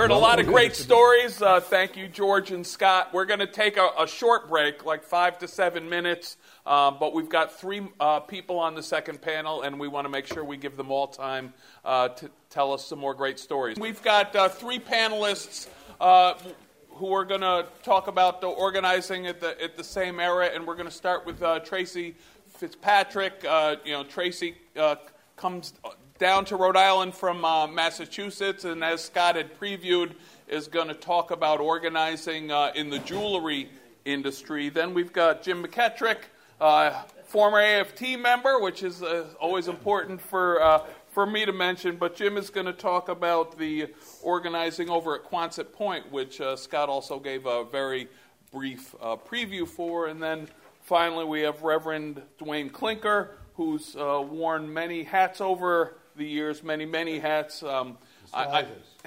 heard a lot of great stories. Thank you, George and Scott. We're going to take a short break, like 5 to 7 minutes, but we've got 3 people on the second panel, and we want to make sure we give them all time to tell us some more great stories. We've got 3 panelists who are going to talk about the organizing at the same era, and we're going to start with Tracy Fitzpatrick. Tracy comes down to Rhode Island from Massachusetts, and as Scott had previewed, is going to talk about organizing in the jewelry industry. Then we've got Jim McKettrick, former AFT member, which is always important for me to mention, but Jim is going to talk about the organizing over at Quonset Point, which Scott also gave a very brief preview for. And then finally we have Reverend Dwayne Klinker, who's worn many hats over the years, many hats. I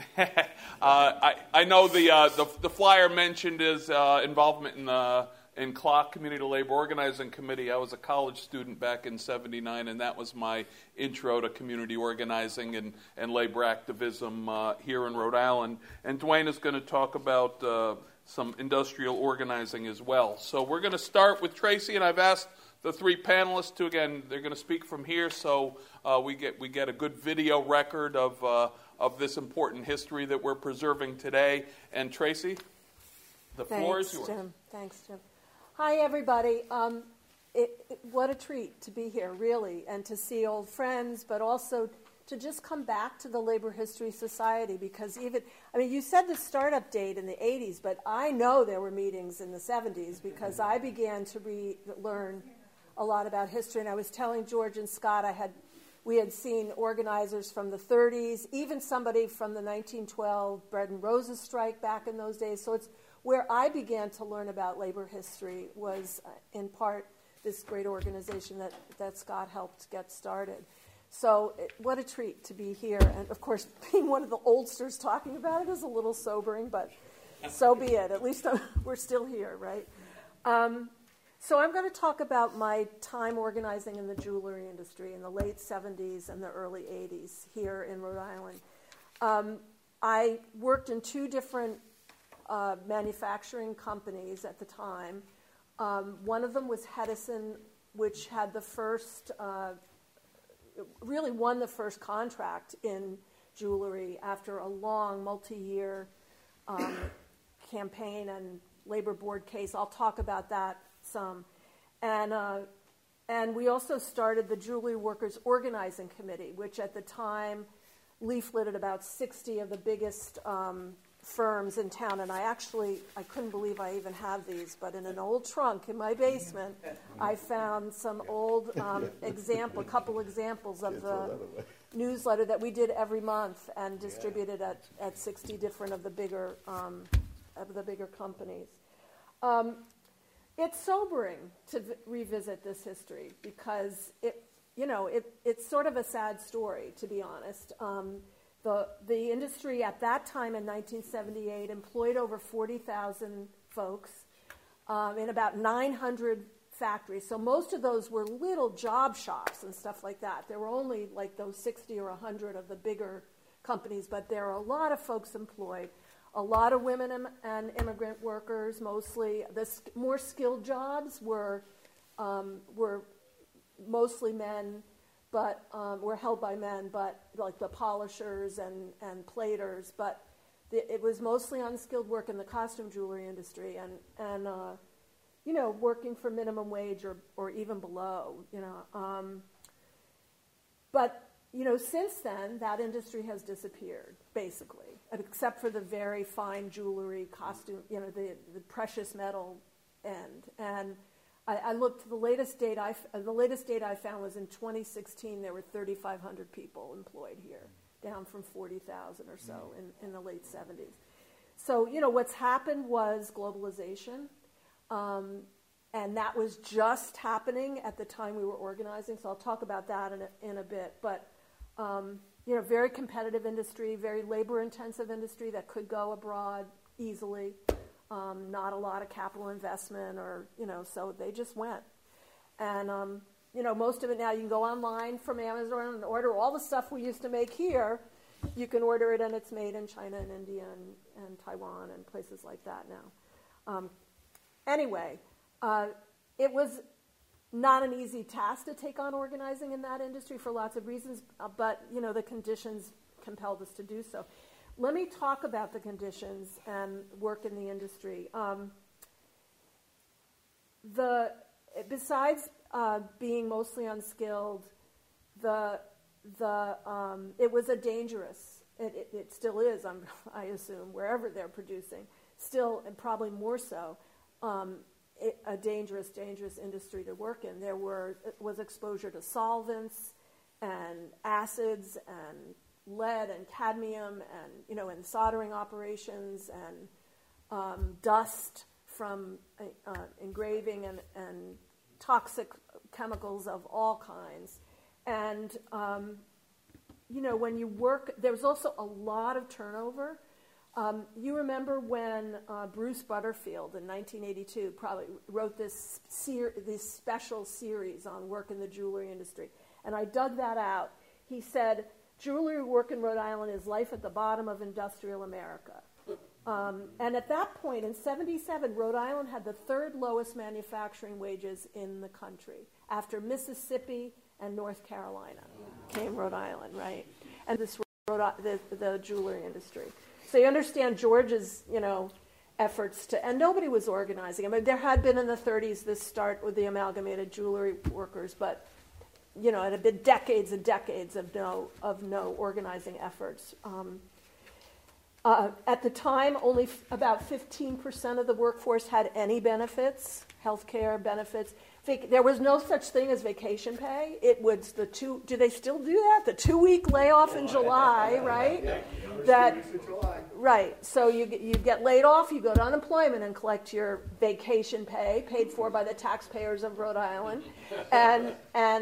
know the flyer mentioned his involvement in CLOC, Community Labor Organizing Committee. I was a college student back in '79, and that was my intro to community organizing and labor activism here in Rhode Island. And Dwayne is going to talk about some industrial organizing as well. So we're going to start with Tracy, and I've asked the 3 panelists to, again, they're going to speak from here, so we get a good video record of this important history that we're preserving today. And Tracy, the floor is yours. Thanks, Jim. Hi, everybody. What a treat to be here, really, and to see old friends, but also to just come back to the Labor History Society, because you said the startup date in the 80s, but I know there were meetings in the 70s because I began to learn a lot about history, and I was telling George and Scott we had seen organizers from the 30s, even somebody from the 1912 Bread and Roses strike back in those days. So it's where I began to learn about labor history was in part this great organization that Scott helped get started. So what a treat to be here. And of course, being one of the oldsters talking about it is a little sobering, but so be it. At least we're still here, right? So I'm going to talk about my time organizing in the jewelry industry in the late 70s and the early 80s here in Rhode Island. I worked in 2 different manufacturing companies at the time. One of them was Hedison, which had really won the first contract in jewelry after a long multi-year campaign and labor board case. I'll talk about that some. And we also started the Jewelry Workers Organizing Committee, which at the time leafleted about 60 of the biggest firms in town. And I couldn't believe I even have these, but in an old trunk in my basement, I found some old a couple examples of the newsletter that we did every month and distributed at 60 different of the bigger companies. It's sobering to revisit this history because it's sort of a sad story, to be honest. The industry at that time in 1978 employed over 40,000 folks in about 900 factories. So most of those were little job shops and stuff like that. There were only like those 60 or 100 of the bigger companies, but there are a lot of folks employed. A lot of women and immigrant workers, mostly. The more skilled jobs were mostly men, but were held by men, but like the polishers and platers. But it was mostly unskilled work in the costume jewelry industry, and working for minimum wage or even below. But since then, that industry has disappeared, basically, except for the very fine jewelry, costume, the precious metal end. And I looked, the latest date I found was in 2016, there were 3,500 people employed here, down from 40,000 or so in the late 70s. So, what's happened was globalization, and that was just happening at the time we were organizing, so I'll talk about that in a bit. But very competitive industry, very labor-intensive industry that could go abroad easily. Not a lot of capital investment, so they just went. And most of it now you can go online from Amazon and order all the stuff we used to make here, you can order it, and it's made in China and India and Taiwan and places like that now. Anyway, it was not an easy task to take on organizing in that industry for lots of reasons, but the conditions compelled us to do so. Let me talk about the conditions and work in the industry. Besides being mostly unskilled, it was a dangerous. It still is, I assume, wherever they're producing. Still, and probably more so, a dangerous industry to work in. There was exposure to solvents and acids and lead and cadmium and in soldering operations and dust from engraving and toxic chemicals of all kinds. And when you work, there was also a lot of turnover. You remember when Bruce Butterfield in 1982 probably wrote this special series on work in the jewelry industry. And I dug that out. He said, jewelry work in Rhode Island is life at the bottom of industrial America. And at that point, in 1977, Rhode Island had the third lowest manufacturing wages in the country. After Mississippi and North Carolina came Rhode Island, right? And this the jewelry industry. So you understand George's, efforts to, and nobody was organizing. I mean, there had been in the 1930s this start with the Amalgamated Jewelry Workers, but it had been decades and decades of no organizing efforts. At the time, only about 15% of the workforce had any benefits, health care benefits. There was no such thing as vacation pay. It was do they still do that? The 2-week layoff in July, right? Right. So you get laid off, you go to unemployment and collect your vacation pay, paid for by the taxpayers of Rhode Island, and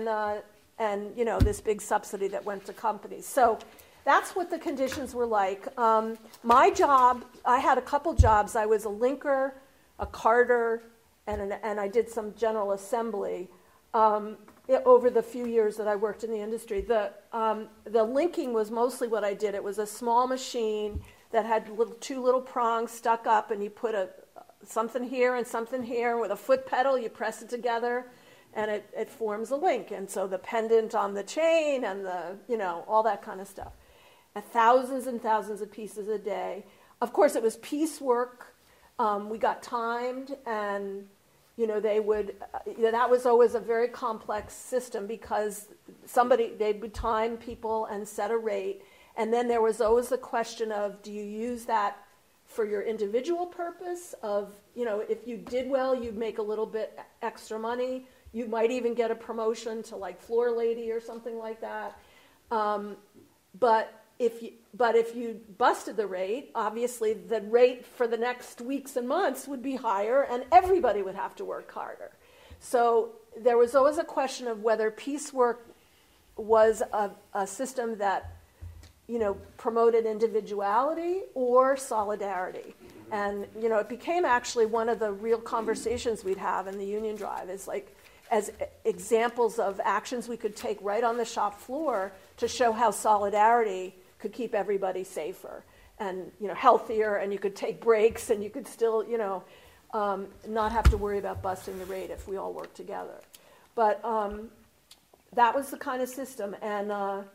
this big subsidy that went to companies. So that's what the conditions were like. My job, I had a couple jobs. I was a linker, a carder, and I did some general assembly over the few years that I worked in the industry. The linking was mostly what I did. It was a small machine that had two little prongs stuck up, and you put something here and something here. With a foot pedal, you press it together, and it forms a link. And so the pendant on the chain and all that kind of stuff. And thousands and thousands of pieces a day. Of course, it was piecework. We got timed, and they would. That was always a very complex system because they would time people and set a rate, and then there was always the question of, do you use that for your individual purpose? Of if you did well, you'd make a little bit extra money. You might even get a promotion to like floor lady or something like that. But if you busted the rate, obviously the rate for the next weeks and months would be higher, and everybody would have to work harder. So there was always a question of whether piecework was a system that promoted individuality or solidarity. And it became actually one of the real conversations we'd have in the union drive. Is like as examples of actions we could take right on the shop floor to show how solidarity could keep everybody safer and healthier, and you could take breaks, and you could still not have to worry about busting the rate if we all work together. But that was the kind of system. And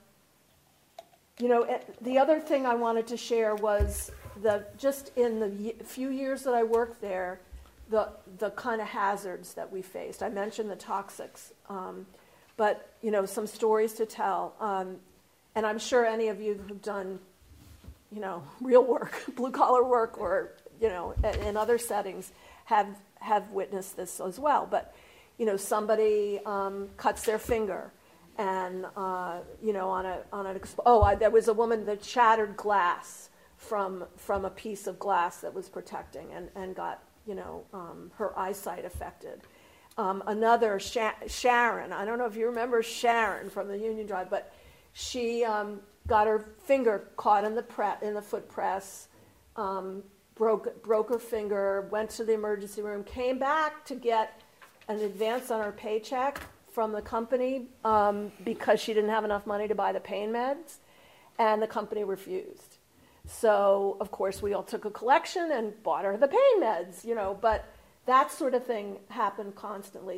the other thing I wanted to share was just in the few years that I worked there, the kind of hazards that we faced. I mentioned the toxics, but some stories to tell. And I'm sure any of you who've done, real work, blue-collar work, or, in other settings have witnessed this as well. But, somebody cuts their finger, and, there was a woman that shattered glass from a piece of glass that was protecting and got, her eyesight affected. Another, Sharon, I don't know if you remember Sharon from the Union Drive, but she got her finger caught in the foot press, broke her finger, went to the emergency room, came back to get an advance on her paycheck from the company because she didn't have enough money to buy the pain meds. and the company refused. So, of course, we all took a collection and bought her the pain meds, but that sort of thing happened constantly.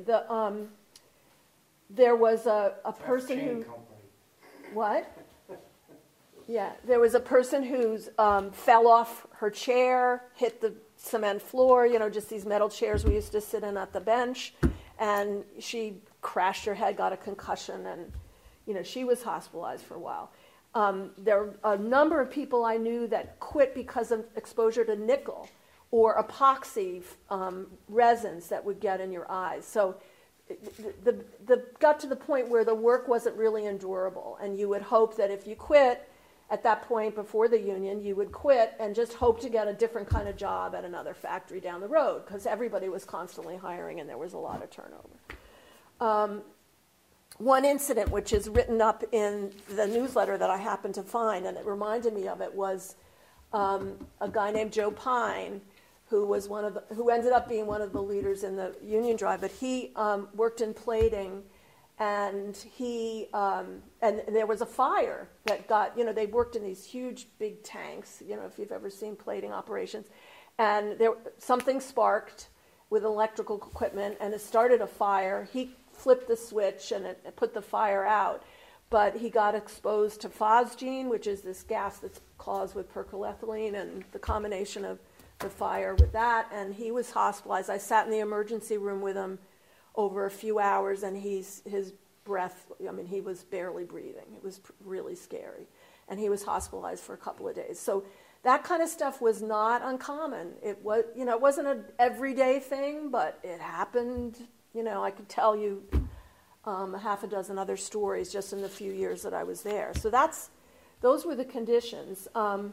There was a person who... What? Yeah, there was a person who fell off her chair, hit the cement floor, just these metal chairs we used to sit in at the bench, and she crashed her head, got a concussion, and, she was hospitalized for a while. There were a number of people I knew that quit because of exposure to nickel or epoxy resins that would get in your eyes. So the got to the point where the work wasn't really endurable, and you would hope that if you quit at that point before the union, you would quit and just hope to get a different kind of job at another factory down the road, because everybody was constantly hiring and there was a lot of turnover. One incident, which is written up in the newsletter that I happened to find, and it reminded me of it, was a guy named Joe Pine, who ended up being one of the leaders in the union drive. But he worked in plating, and and there was a fire that got, they worked in these huge big tanks, if you've ever seen plating operations, and something sparked with electrical equipment, and it started a fire. He flipped the switch and it put the fire out, but he got exposed to phosgene, which is this gas that's caused with perchlorethylene, and the combination of the fire with that, and he was hospitalized. I sat in the emergency room with him over a few hours, and his breath, he was barely breathing. It was really scary, and he was hospitalized for a couple of days. So that kind of stuff was not uncommon. It was, it wasn't an everyday thing, but it happened. I could tell you a half a dozen other stories just in the few years that I was there. So those were the conditions.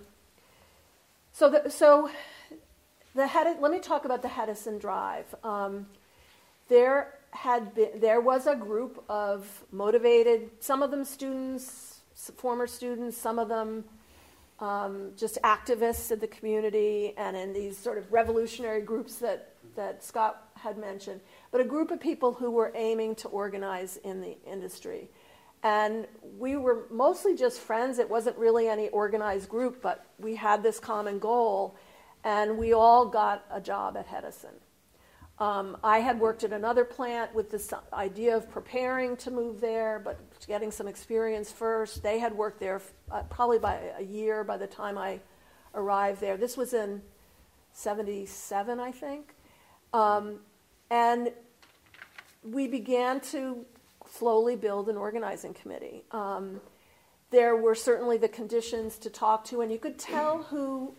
Let me talk about the Hedison Drive. There was a group of motivated, some of them students, former students, some of them just activists in the community and in these sort of revolutionary groups that Scott had mentioned, but a group of people who were aiming to organize in the industry. And we were mostly just friends. It wasn't really any organized group, but we had this common goal, and we all got a job at Hedison. I had worked at another plant with this idea of preparing to move there, but getting some experience first. They had worked there probably by a year by the time I arrived there. This was in 1977, I think. And we began to slowly build an organizing committee. There were certainly the conditions to talk to, and you could tell who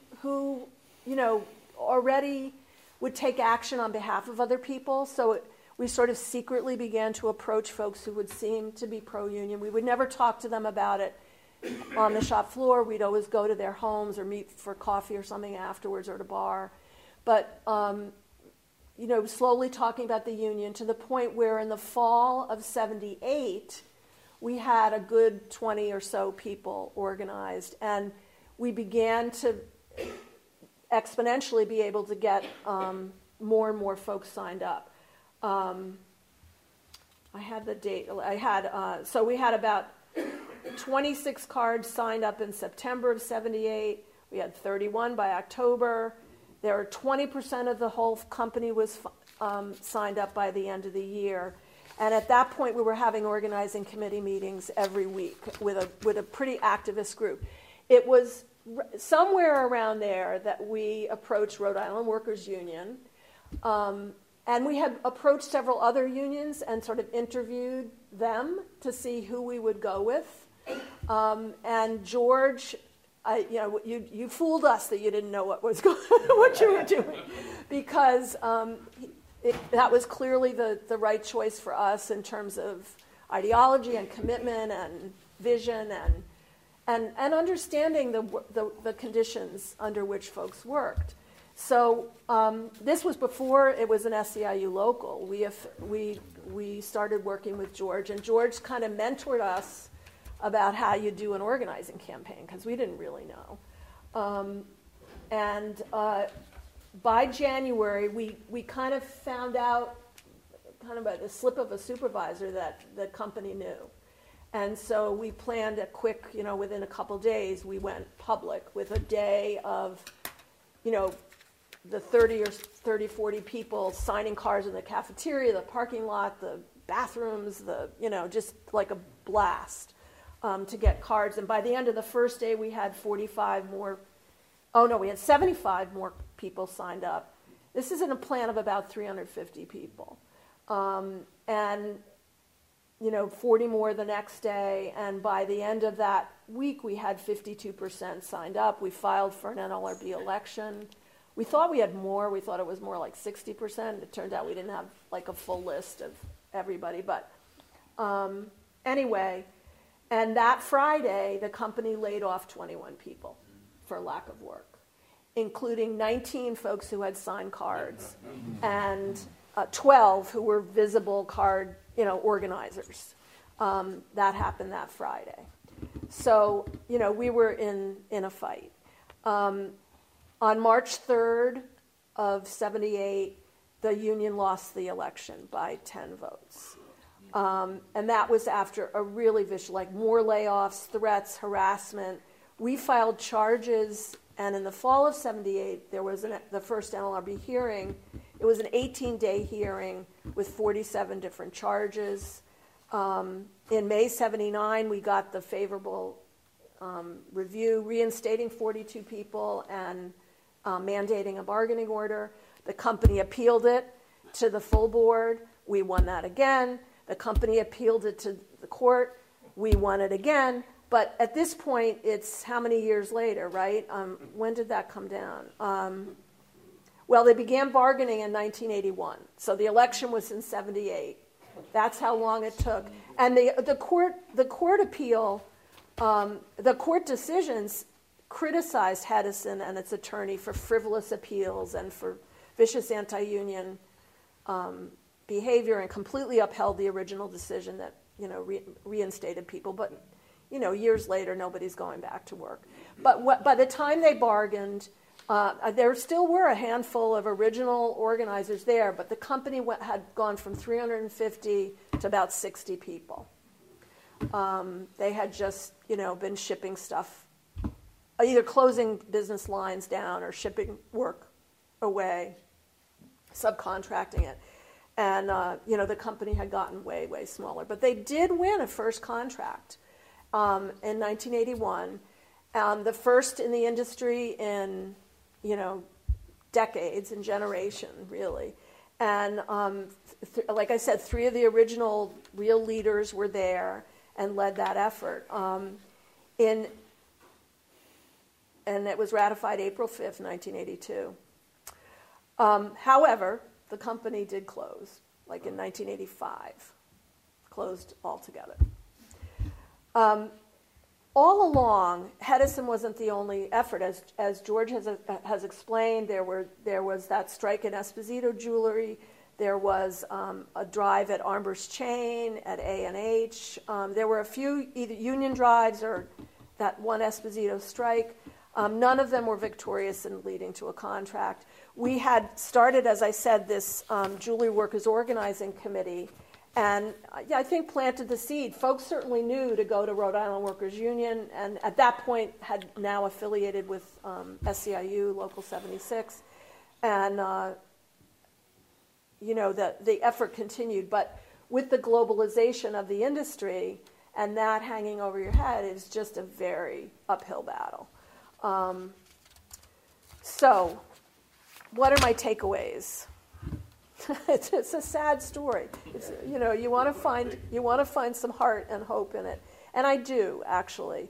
already would take action on behalf of other people. So we sort of secretly began to approach folks who would seem to be pro-union. We would never talk to them about it on the shop floor. We'd always go to their homes or meet for coffee or something afterwards, or at a bar. But slowly talking about the union to the point where in the fall of 1978, we had a good 20 or so people organized, and we began to exponentially be able to get more and more folks signed up. I had the date. So we had about 26 cards signed up in September of 1978. We had 31 by October. There were 20% of the whole company was signed up by the end of the year. And at that point, we were having organizing committee meetings every week with a pretty activist group. It was somewhere around there that we approached Rhode Island Workers Union. And we had approached several other unions and sort of interviewed them to see who we would go with. And George... you fooled us that you didn't know what you were doing, because that was clearly the right choice for us in terms of ideology and commitment and vision and understanding the conditions under which folks worked. So this was before it was an SEIU local. We started working with George, and George kind of mentored us about how you do an organizing campaign, because we didn't really know. By January, we kind of found out, kind of by the slip of a supervisor, that the company knew. And so we planned a quick, within a couple days, we went public with a day of, the 30, 40 people signing cards in the cafeteria, the parking lot, the bathrooms, just like a blast to get cards. And by the end of the first day, we had 75 more. Oh, no, we had 75 more people signed up. This is in a plan of about 350 people. And 40 more the next day, and by the end of that week, we had 52% signed up. We filed for an NLRB election. We thought we had more. We thought it was more like 60%. It turned out we didn't have like a full list of everybody. But anyway, and that Friday, the company laid off 21 people for lack of work, including 19 folks who had signed cards and 12 who were visible card organizers. That happened that Friday. So, we were in a fight. On March 3rd of 78, the union lost the election by 10 votes. And that was after a really vicious, more layoffs, threats, harassment. We filed charges, and in the fall of 78, there was the first NLRB hearing. It was an 18-day hearing with 47 different charges. In May 79, we got the favorable review, reinstating 42 people and mandating a bargaining order. The company appealed it to the full board. We won that again. The company appealed it to the court. We won it again. But at this point, it's how many years later, right? When did that come down? Well, they began bargaining in 1981. So the election was in 78. That's how long it took. And the court appeal, the court decisions criticized Hedison and its attorney for frivolous appeals and for vicious anti-union behavior, and completely upheld the original decision that reinstated people. But years later, nobody's going back to work. But by the time they bargained, there still were a handful of original organizers there, but the company had gone from 350 to about 60 people. They had just, been shipping stuff, either closing business lines down or shipping work away, subcontracting it. And, the company had gotten way, way smaller. But they did win a first contract in 1981, the first in the industry in, decades and generation, really. And like I said, 3 of the original real leaders were there and led that effort. And it was ratified April 5th, 1982. However, the company did close, like in 1985, closed altogether. All along, Hedison wasn't the only effort. As George has explained, there was that strike in Esposito Jewelry. There was a drive at Armbruster Chain, at A&H. There were a few either union drives or that one Esposito strike. None of them were victorious in leading to a contract. We had started, as I said, this Jewelry Workers Organizing Committee, and I think planted the seed. Folks certainly knew to go to Rhode Island Workers Union, and at that point had now affiliated with SEIU, Local 76. And, the effort continued. But with the globalization of the industry and that hanging over your head, it's just a very uphill battle. So what are my takeaways? It's a sad story. It's, you want to find some heart and hope in it, and I do actually.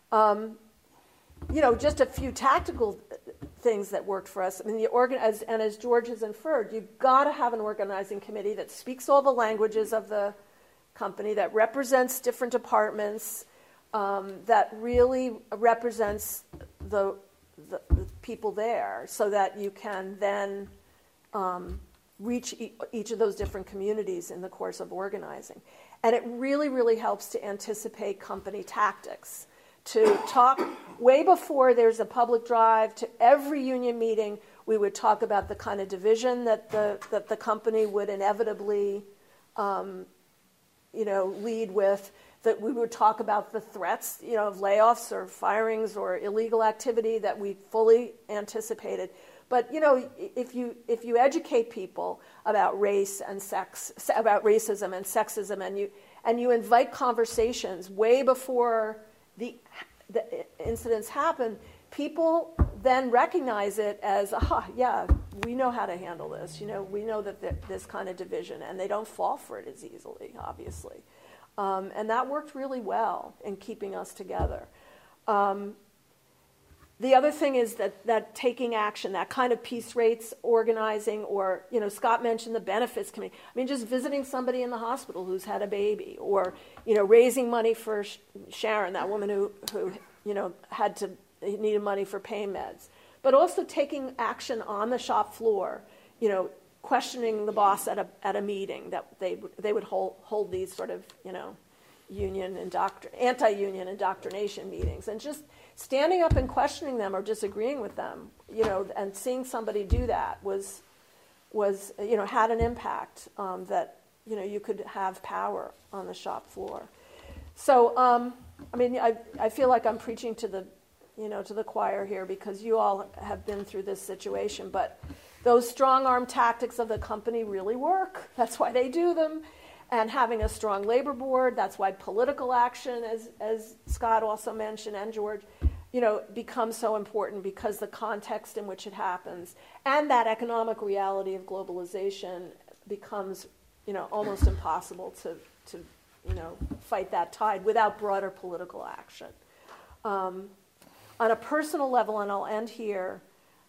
Just a few tactical things that worked for us. I mean, as George has inferred, you've got to have an organizing committee that speaks all the languages of the company, that represents different departments, that really represents the people there, so that you can then reach each of those different communities in the course of organizing. And it really, really helps to anticipate company tactics, to talk way before there's a public drive. To every union meeting, we would talk about the kind of division that the company would inevitably lead with that we would talk about the threats, of layoffs or firings or illegal activity that we fully anticipated. But if you educate people about race and sex, about racism and sexism, and you invite conversations way before the incidents happen, people then recognize it as, yeah, we know how to handle this. We know that this kind of division, and they don't fall for it as easily, obviously. And that worked really well in keeping us together. The other thing is that taking action, that kind of peace rates organizing, or, Scott mentioned the benefits committee. I mean, just visiting somebody in the hospital who's had a baby, or, raising money for Sharon, that woman who needed money for pain meds. But also taking action on the shop floor, questioning the boss at a meeting that they would hold these sort of, anti-union indoctrination meetings, and just standing up and questioning them or disagreeing with them, and seeing somebody do that was had an impact, that you could have power on the shop floor. So I feel like I'm preaching to the choir here, because you all have been through this situation, but those strong arm tactics of the company really work. That's why they do them. And having a strong labor board, that's why political action, as Scott also mentioned, and George, becomes so important, because the context in which it happens and that economic reality of globalization becomes, almost impossible to fight that tide without broader political action. On a personal level, and I'll end here,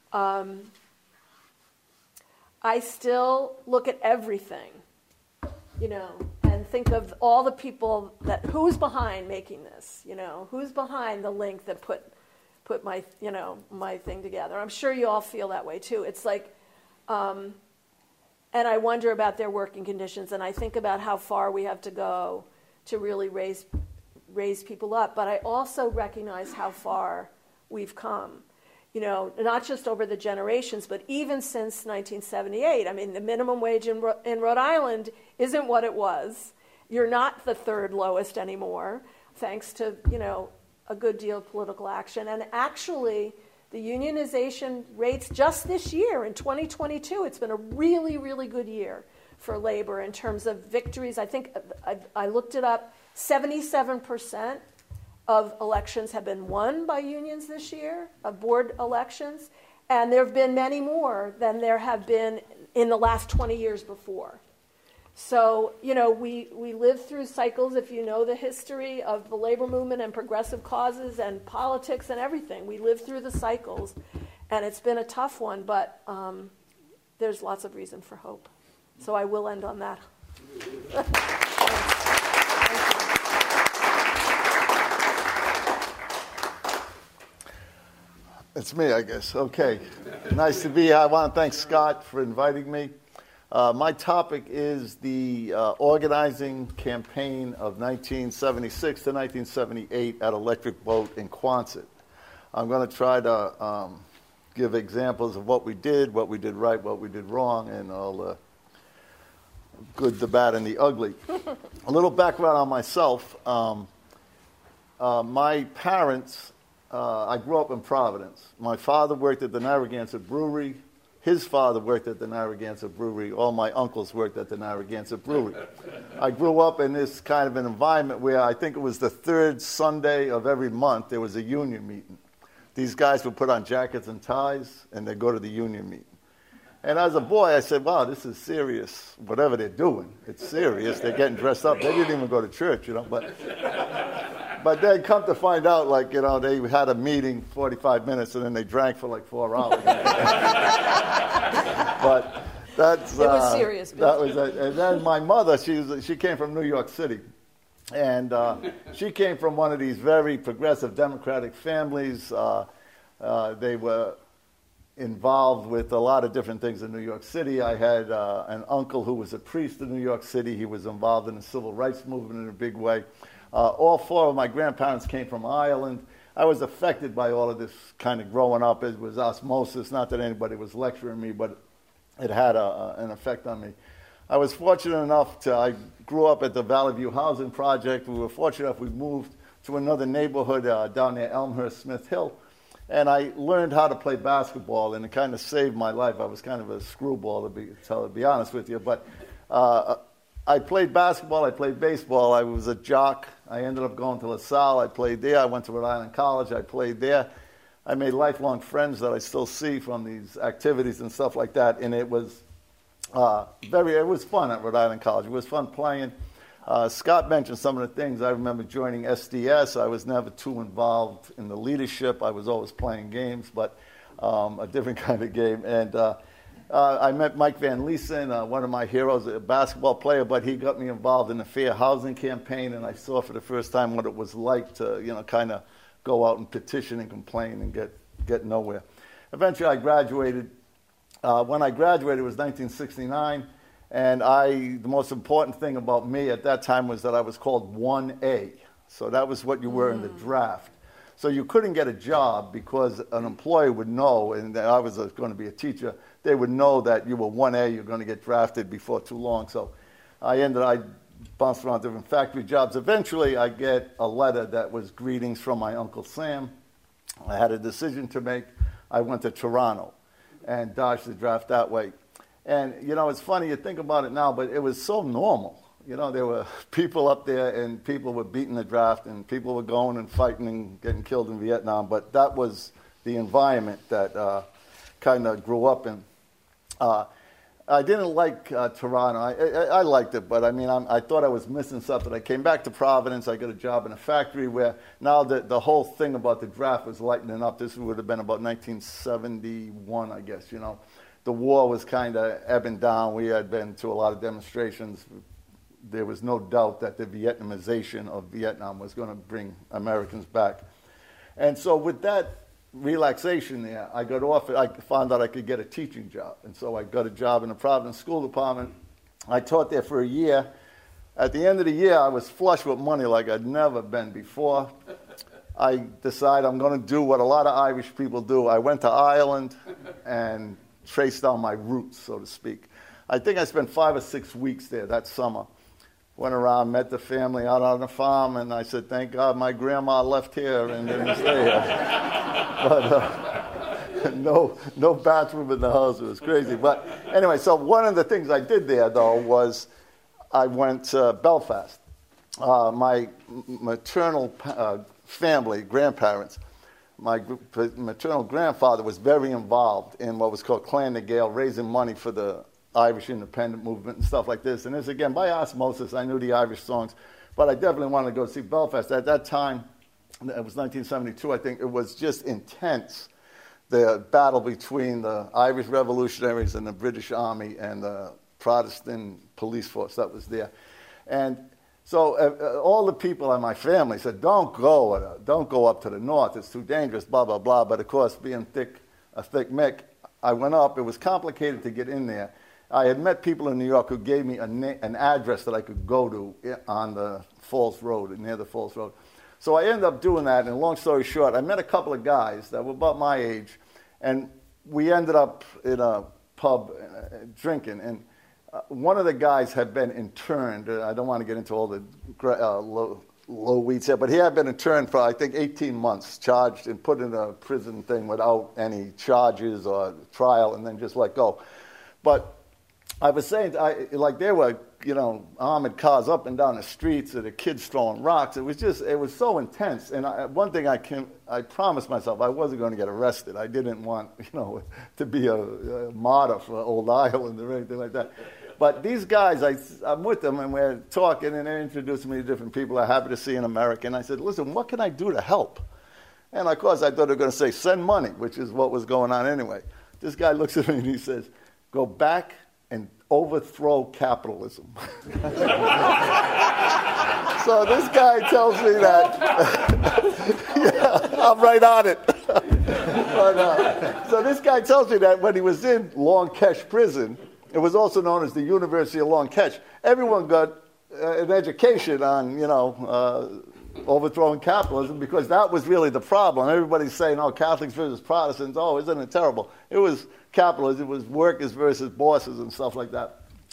I still look at everything, and think of all the people who's behind making this, who's behind the link that put my, my thing together. I'm sure you all feel that way too. It's like, and I wonder about their working conditions, and I think about how far we have to go to really raise people up. But I also recognize how far we've come. Not just over the generations, but even since 1978. I mean, the minimum wage in Rhode Island isn't what it was. You're not the third lowest anymore, thanks to, a good deal of political action. And actually, the unionization rates just this year, in 2022, it's been a really, really good year for labor in terms of victories. I think I looked it up, 77% of elections have been won by unions this year, of board elections, and there have been many more than there have been in the last 20 years before. So, we live through cycles, if you know the history of the labor movement and progressive causes and politics and everything. We live through the cycles, and it's been a tough one, but there's lots of reason for hope. So I will end on that. It's me, I guess. Okay. Nice to be here. I want to thank Scott for inviting me. My topic is the organizing campaign of 1976 to 1978 at Electric Boat in Quonset. I'm going to try to give examples of what we did right, what we did wrong, and all the good, the bad, and the ugly. A little background on myself. My parents... I grew up in Providence. My father worked at the Narragansett Brewery. His father worked at the Narragansett Brewery. All my uncles worked at the Narragansett Brewery. I grew up in this kind of an environment where I think it was the third Sunday of every month there was a union meeting. These guys would put on jackets and ties, and they'd go to the union meeting. And as a boy, I said, wow, this is serious. Whatever they're doing, it's serious. They're getting dressed up. They didn't even go to church, But then come to find out, they had a meeting 45 minutes, and then they drank for 4 hours. But that's... It was serious. That was it. And then my mother, she came from New York City. And she came from one of these very progressive Democratic families. They were involved with a lot of different things in New York City. I had an uncle who was a priest in New York City. He was involved in the civil rights movement in a big way. All 4 of my grandparents came from Ireland. I was affected by all of this kind of growing up. It was osmosis, not that anybody was lecturing me, but it had an effect on me. I was fortunate enough I grew up at the Valley View Housing Project. We were fortunate enough we moved to another neighborhood down near Elmhurst, Smith Hill. And I learned how to play basketball, and it kind of saved my life. I was kind of a screwball, to be honest with you. But I played basketball, I played baseball, I was a jock. I ended up going to LaSalle, I played there. I went to Rhode Island College, I played there. I made lifelong friends that I still see from these activities and stuff like that. And it was it was fun at Rhode Island College. It was fun playing. Scott mentioned some of the things. I remember joining SDS. I was never too involved in the leadership. I was always playing games, but a different kind of game. And I met Mike Van Leesen, one of my heroes, a basketball player, but he got me involved in the Fair Housing campaign, and I saw for the first time what it was like to, kind of go out and petition and complain and get nowhere. Eventually, I graduated. When I graduated, it was 1969. And the most important thing about me at that time was that I was called 1A. So that was what you were in the draft. So you couldn't get a job because an employer would know, and I was going to be a teacher, they would know that you were 1A, you're going to get drafted before too long. So I bounced around different factory jobs. Eventually, I get a letter that was greetings from my Uncle Sam. I had a decision to make. I went to Toronto and dodged the draft that way. And, it's funny, you think about it now, but it was so normal. There were people up there, and people were beating the draft, and people were going and fighting and getting killed in Vietnam. But that was the environment that kind of grew up in. I didn't like Toronto. I liked it, but, I thought I was missing something. I came back to Providence. I got a job in a factory where now the whole thing about the draft was lightening up. This would have been about 1971, I guess, The war was kind of ebbing down. We had been to a lot of demonstrations. There was no doubt that the Vietnamization of Vietnam was going to bring Americans back. And so with that relaxation there, I found out I could get a teaching job. And so I got a job in the Providence School Department. I taught there for a year. At the end of the year, I was flush with money like I'd never been before. I decided I'm going to do what a lot of Irish people do. I went to Ireland and traced down my roots, so to speak. I think I spent 5 or 6 weeks there that summer. Went around, met the family out on the farm, and I said, thank God my grandma left here and didn't stay here. But no bathroom in the house. It was crazy. But anyway, so one of the things I did there, though, was I went to Belfast. My maternal family, grandparents, my maternal grandfather was very involved in what was called Clan na Gael, raising money for the Irish independent movement and stuff like this. And this, again, by osmosis, I knew the Irish songs, but I definitely wanted to go see Belfast. At that time, it was 1972, I think, it was just intense, the battle between the Irish revolutionaries and the British Army and the Protestant police force that was there. And so all the people in my family said, don't go up to the north, it's too dangerous, blah, blah, blah. But of course, being a thick Mick, I went up. It was complicated to get in there. I had met people in New York who gave me an address that I could go to on the Falls Road, near the Falls Road. So I ended up doing that, and long story short, I met a couple of guys that were about my age, and we ended up in a pub drinking, and one of the guys had been interned. I don't want to get into all the low weeds here, but he had been interned for, I think, 18 months, charged and put in a prison thing without any charges or trial, and then just let go. But I was saying, there were, armored cars up and down the streets, and the kids throwing rocks. It was so intense. And one thing I promised myself, I wasn't going to get arrested. I didn't want, to be a martyr for Old Ireland or anything like that. But these guys, I'm with them, and we're talking, and they're introducing me to different people I'm happy to see in America. And I said, listen, what can I do to help? And, of course, I thought they were going to say, send money, which is what was going on anyway. This guy looks at me, and he says, go back and overthrow capitalism. So this guy tells me that, yeah, I'm right on it. So this guy tells me that when he was in Long Kesh prison, it was also known as the University of Long Kesh, everyone got an education on, overthrowing capitalism, because that was really the problem. Everybody's saying, oh, Catholics versus Protestants, oh, isn't it terrible? It was capitalism, it was workers versus bosses and stuff like that.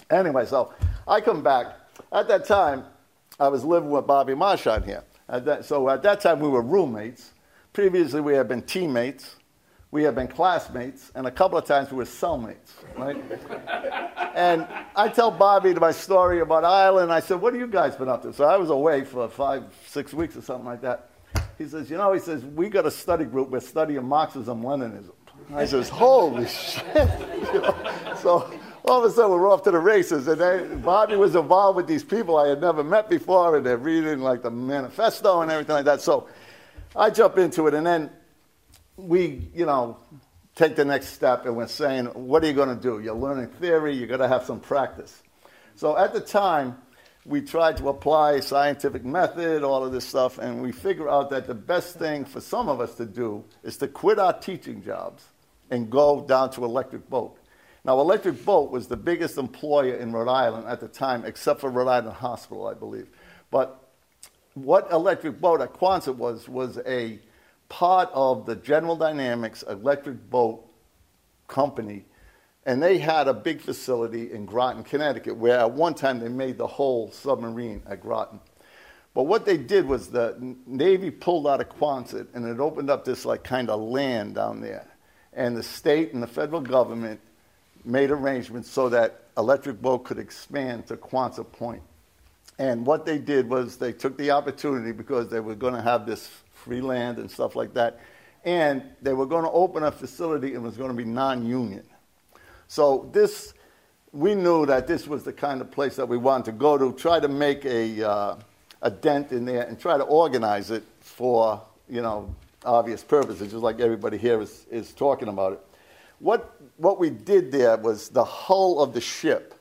Anyway, so I come back. At that time, I was living with Bobby Marchand here. So at that time, we were roommates. Previously, we had been teammates. We had been classmates. And a couple of times, we were cellmates, right? And I tell Bobby my story about Ireland. I said, what have you guys been up to? So I was away for 5-6 weeks or something like that. He says, we got a study group. We're studying Marxism-Leninism. I says, holy shit. So all of a sudden, we're off to the races. And Bobby was involved with these people I had never met before, and they're reading like the manifesto and everything like that. So I jump into it, and then we, take the next step, and we're saying, what are you going to do? You're learning theory. You're going to have some practice. So at the time, we tried to apply scientific method, all of this stuff, and we figure out that the best thing for some of us to do is to quit our teaching jobs and go down to Electric Boat. Now, Electric Boat was the biggest employer in Rhode Island at the time, except for Rhode Island Hospital, I believe. But what Electric Boat at Quonset was a part of the General Dynamics Electric Boat company. And they had a big facility in Groton, Connecticut, where at one time they made the whole submarine at Groton. But what they did was the Navy pulled out of Quonset, and it opened up this kind of land down there. And the state and the federal government made arrangements so that Electric Boat could expand to Quonset Point. And what they did was they took the opportunity, because they were going to have this free land and stuff like that, and they were going to open a facility, and it was going to be non-union. So we knew that this was the kind of place that we wanted to go to, try to make a dent in there and try to organize it for, obvious purposes, just like everybody here is talking about it. What we did there was the hull of the ship,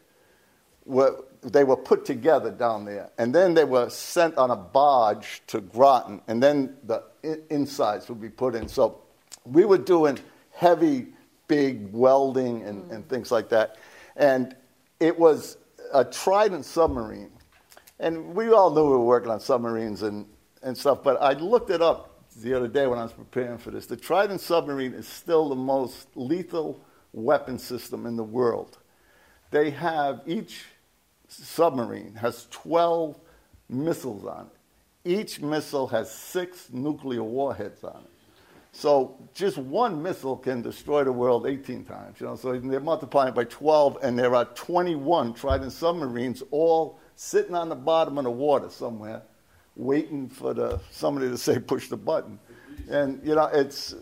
they were put together down there, and then they were sent on a barge to Groton, and then the insides would be put in. So we were doing heavy, big welding and things like that. And it was a Trident submarine. And we all knew we were working on submarines and stuff, but I looked it up the other day when I was preparing for this. The Trident submarine is still the most lethal weapon system in the world. They have, each submarine has 12 missiles on it. Each missile has 6 nuclear warheads on it. So just one missile can destroy the world 18 times. So they're multiplying by 12, and there are 21 Trident submarines all sitting on the bottom of the water somewhere, waiting for somebody to say push the button. And it's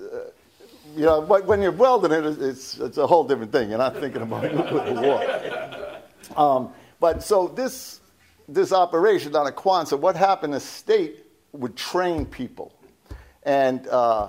when you're welding it, it's a whole different thing. You're not thinking about nuclear war. But so this operation down at Quonset, what happened? The state would train people, and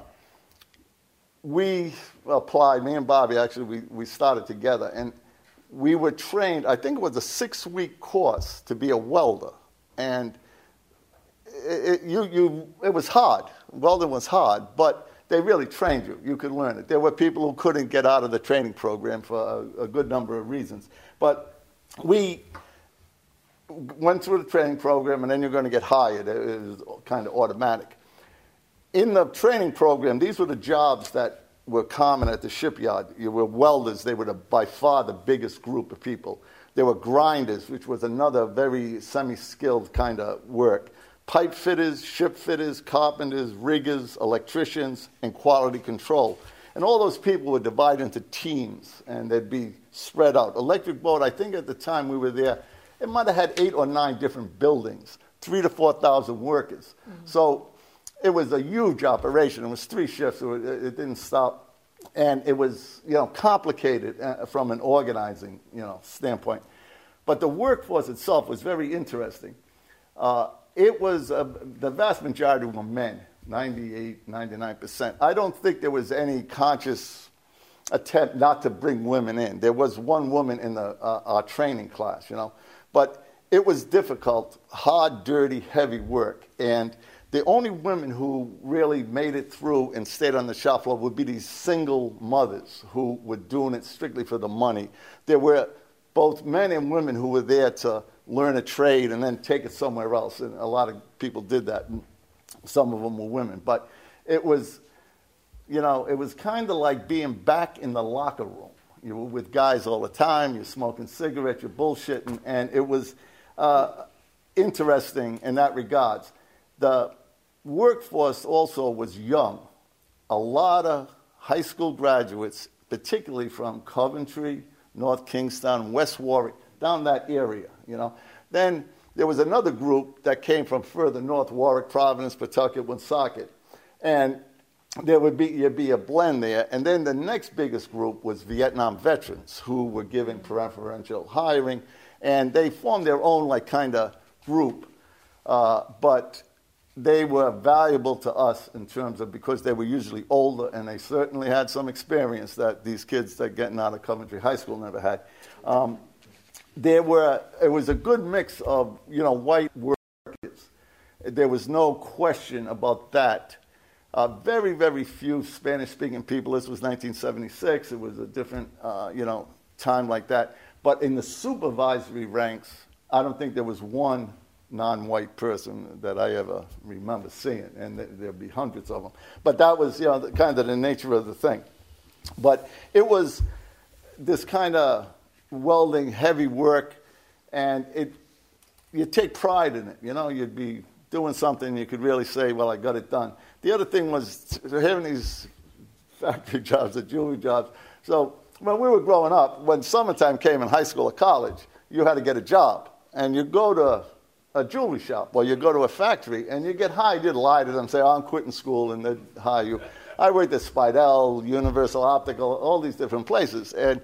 we applied, me and Bobby, actually, we started together, and we were trained, I think it was a 6-week course to be a welder, and it was hard. Welding was hard, but they really trained you. You could learn it. There were people who couldn't get out of the training program for a good number of reasons, but we went through the training program, and then you're going to get hired. It was kind of automatic. In the training program, these were the jobs that were common at the shipyard. You were welders. They were by far the biggest group of people. There were grinders, which was another very semi-skilled kind of work. Pipe fitters, ship fitters, carpenters, riggers, electricians, and quality control. And all those people were divided into teams, and they'd be spread out. Electric Boat, I think at the time we were there, it might have had 8 or 9 different buildings, 3,000 to 4,000 workers. Mm-hmm. So it was a huge operation. It was 3 shifts. It didn't stop. And it was, complicated from an organizing, standpoint. But the workforce itself was very interesting. It was, the vast majority were men, 98, 99%. I don't think there was any conscious attempt not to bring women in. There was one woman in our training class, But it was difficult, hard, dirty, heavy work. And the only women who really made it through and stayed on the shop floor would be these single mothers who were doing it strictly for the money. There were both men and women who were there to learn a trade and then take it somewhere else. And a lot of people did that. And some of them were women. But it was, it was kind of like being back in the locker room. You were with guys all the time. You're smoking cigarettes. You're bullshitting. And it was interesting in that regards. The workforce also was young. A lot of high school graduates, particularly from Coventry, North Kingstown, West Warwick, down that area, you know. Then there was another group that came from further north, Warwick, Providence, Pawtucket, Woonsocket. And there'd be a blend there. And then the next biggest group was Vietnam veterans who were given preferential hiring. And they formed their own, like, kind of group. But they were valuable to us in terms of, because they were usually older and they certainly had some experience that these kids that getting out of Coventry High School never had. It was a good mix of, you know, white workers. There was no question about that. Very, very few Spanish-speaking people. This was 1976. It was a different, time like that. But in the supervisory ranks, I don't think there was one non-white person that I ever remember seeing, and there'd be hundreds of them. But that was, kind of the nature of the thing. But it was this kind of welding, heavy work, and you take pride in it. You know, you'd be doing something, you could really say, well, I got it done. The other thing was having these factory jobs, the jewelry jobs. So when we were growing up, when summertime came in high school or college, you had to get a job. And you go to a jewelry shop, or you go to a factory, and you get hired. You'd lie to them, say, I'm quitting school, and they'd hire you. I worked at Speidel, Universal Optical, all these different places. And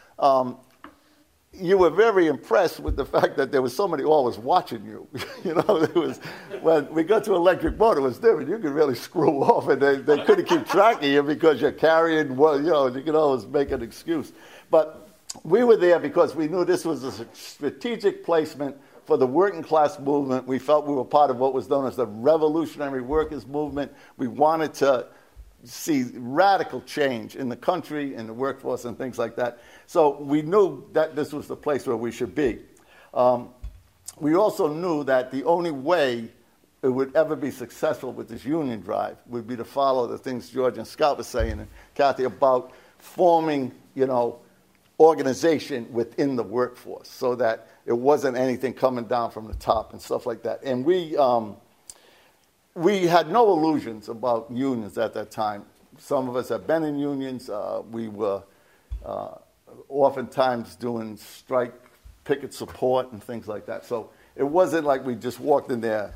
you were very impressed with the fact that there was somebody always watching you. When we got to Electric Boat, it was different. You could really screw off, and they couldn't keep track of you because you're carrying, you could always make an excuse. But we were there because we knew this was a strategic placement for the working class movement. We felt we were part of what was known as the Revolutionary Workers Movement. We wanted to see radical change in the country, in the workforce, and things like that. So we knew that this was the place where we should be. We also knew that the only way it would ever be successful with this union drive would be to follow the things George and Scott were saying, and Kathy, about forming, organization within the workforce so that it wasn't anything coming down from the top and stuff like that. And we had no illusions about unions at that time. Some of us have been in unions. We were oftentimes doing strike picket support and things like that. So it wasn't like we just walked in there,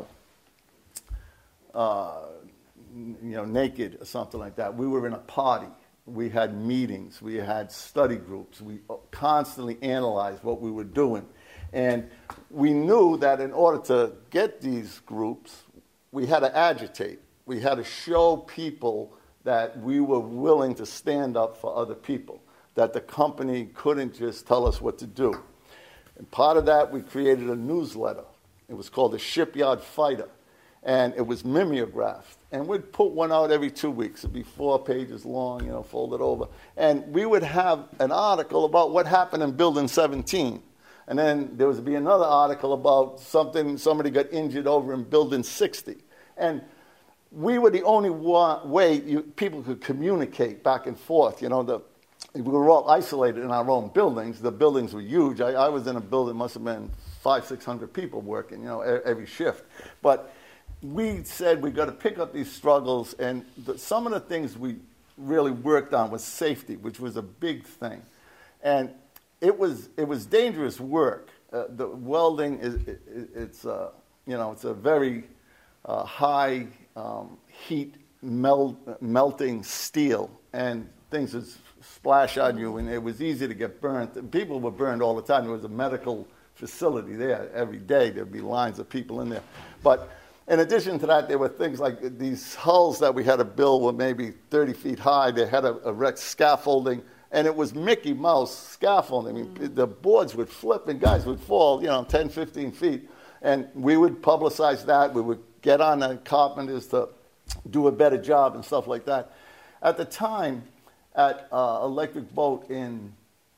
naked or something like that. We were in a party. We had meetings. We had study groups. We constantly analyzed what we were doing. And we knew that in order to get these groups, we had to agitate. We had to show people that we were willing to stand up for other people, that the company couldn't just tell us what to do. And part of that, we created a newsletter. It was called the Shipyard Fighter, and it was mimeographed. And we'd put one out every 2 weeks. It'd be 4 pages long, folded over. And we would have an article about what happened in Building 17. And then there would be another article about somebody got injured over in Building 60. And we were the only way people could communicate back and forth. We were all isolated in our own buildings. The buildings were huge. I was in a building, must have been 500-600 people working, every shift. But we said we got to pick up these struggles, and some of the things we really worked on was safety, which was a big thing. And it was dangerous work. The welding it's a very high heat melting steel, and things would splash on you, and it was easy to get burnt. People were burned all the time. There was a medical facility there every day. There'd be lines of people in there. But in addition to that, there were things like these hulls that we had to build were maybe 30 feet high. They had a erect scaffolding, and it was Mickey Mouse scaffolding. I mean, the boards would flip and guys would fall, 10, 15 feet. And we would publicize that. We would get on the carpenters to do a better job and stuff like that. At the time, at Electric Boat in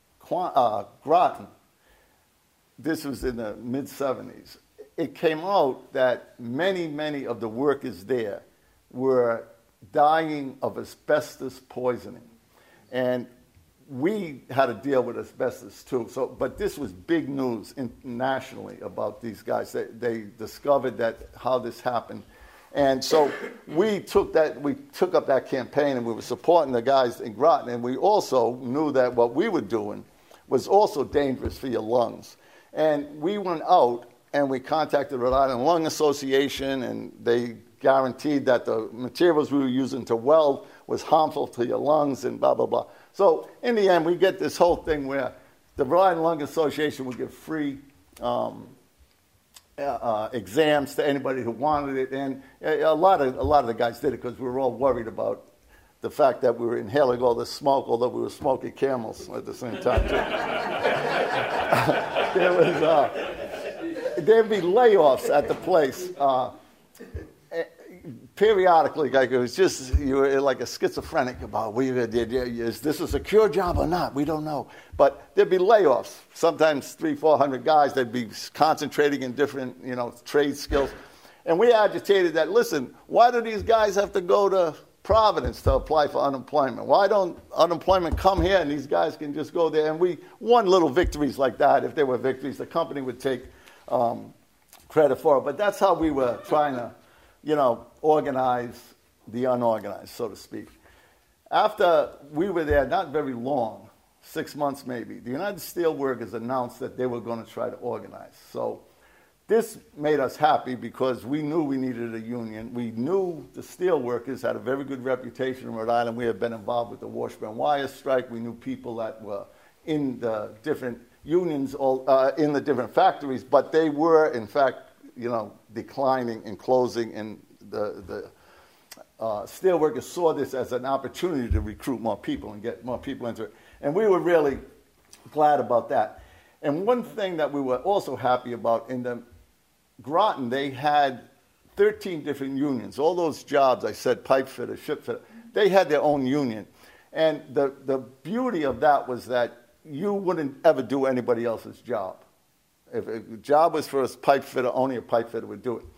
Groton, this was in the mid-'70s, it came out that many, many of the workers there were dying of asbestos poisoning. And we had to deal with asbestos too. So, but this was big news nationally about these guys. They discovered how this happened. And so we took up that campaign, and we were supporting the guys in Groton. And we also knew that what we were doing was also dangerous for your lungs. And we went out and we contacted Rhode Island Lung Association, and they guaranteed that the materials we were using to weld was harmful to your lungs and blah, blah, blah. So in the end, we get this whole thing where the Rhode Island Lung Association would give free exams to anybody who wanted it, and a lot of the guys did it because we were all worried about the fact that we were inhaling all this smoke, although we were smoking Camels at the same time too. There'd be layoffs at the place periodically. Like it was just you were like a schizophrenic about is this a secure job or not? We don't know. But there'd be layoffs. Sometimes 300-400 guys. They'd be concentrating in different trade skills, and we agitated that. Listen, why do these guys have to go to Providence to apply for unemployment? Why don't unemployment come here and these guys can just go there? And we won little victories like that. If there were victories, the company would take credit for it. But that's how we were trying to, organize the unorganized, so to speak. After we were there, not very long, 6 months maybe, the United Steelworkers announced that they were going to try to organize. So this made us happy because we knew we needed a union. We knew the steelworkers had a very good reputation in Rhode Island. We had been involved with the Washburn Wire strike. We knew people that were in the different unions, in the different factories, but they were, in fact, declining and closing, and the steelworkers saw this as an opportunity to recruit more people and get more people into it. And we were really glad about that. And one thing that we were also happy about, in the Groton, they had 13 different unions. All those jobs, I said, pipe fitter, ship fitter, they had their own union. And the beauty of that was that you wouldn't ever do anybody else's job. If a job was for a pipe fitter, only a pipe fitter would do it.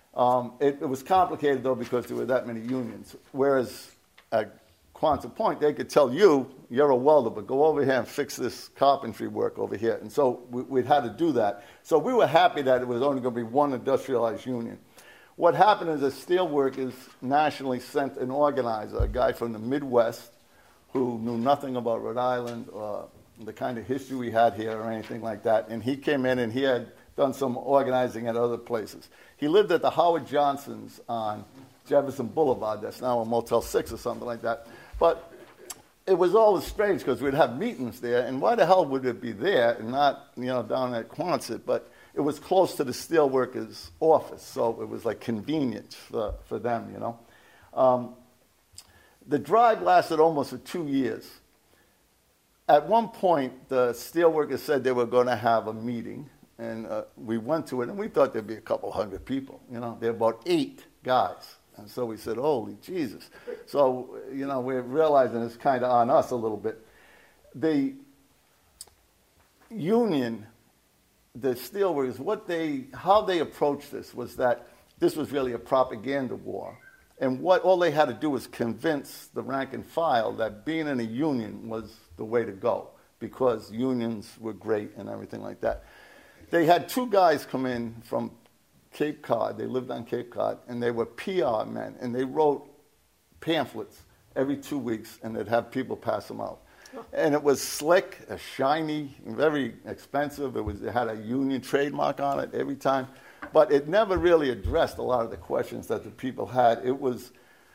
It was complicated, though, because there were that many unions. Whereas at Quonset Point, they could tell you, you're a welder, but go over here and fix this carpentry work over here. And so we'd had to do that. So we were happy that it was only going to be one industrialized union. What happened is the steelworkers nationally sent an organizer, a guy from the Midwest who knew nothing about Rhode Island or the kind of history we had here or anything like that. And he came in and he had done some organizing at other places. He lived at the Howard Johnson's on Jefferson Boulevard. That's now a Motel 6 or something like that. But it was always strange because we'd have meetings there, and why the hell would it be there and not, down at Quonset? But it was close to the steelworkers' office, so it was like convenient for them, The drive lasted almost for 2 years. At one point, the steelworkers said they were going to have a meeting, and we went to it, and we thought there'd be a couple hundred people. There were about 8 guys. And so we said, holy Jesus. So, we're realizing it's kind of on us a little bit. The union, the steelworkers, how they approached this was that this was really a propaganda war. And all they had to do was convince the rank and file that being in a union was the way to go, because unions were great and everything like that. They had 2 guys come in from Cape Cod. They lived on Cape Cod, and they were PR men, and they wrote pamphlets every 2 weeks, and they'd have people pass them out. And it was slick, shiny, very expensive. It had a union trademark on it every time, but it never really addressed a lot of the questions that the people had. It was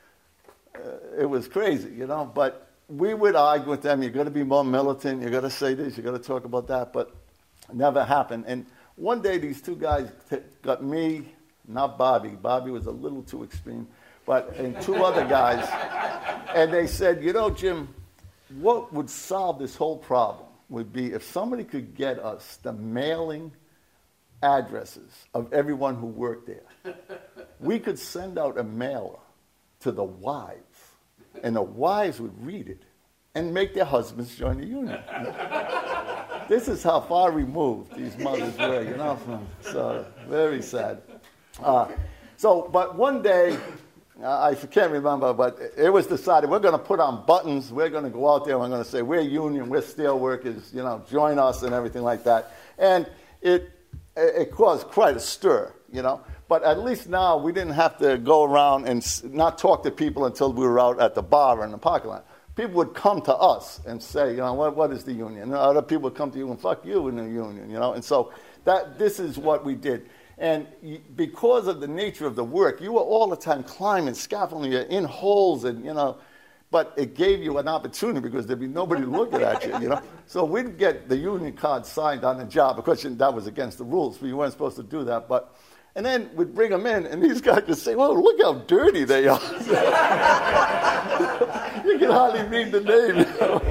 crazy, But we would argue with them. You're going to be more militant. You're going to say this. You're going to talk about that. But it never happened. And one day, these 2 guys got me, not Bobby. Bobby was a little too extreme, and 2 other guys. And they said, Jim, what would solve this whole problem would be if somebody could get us the mailing addresses of everyone who worked there. We could send out a mailer to the wives, and the wives would read it and make their husbands join the union. This is how far removed these mothers were, So very sad. But one day, I can't remember, but it was decided we're going to put on buttons. We're going to go out there and we're going to say, we're union, we're steel workers, join us and everything like that. And it caused quite a stir, But at least now we didn't have to go around and not talk to people until we were out at the bar or in the parking lot. People would come to us and say, what is the union? And other people would come to you and fuck you in the union, And so this is what we did. And because of the nature of the work, you were all the time climbing, scaffolding, you're in holes, and but it gave you an opportunity because there'd be nobody looking at you, So we'd get the union card signed on the job. Of course, that was against the rules, but you weren't supposed to do that. And then we'd bring them in, and these guys would say, "Well, look how dirty they are." You can hardly read the name.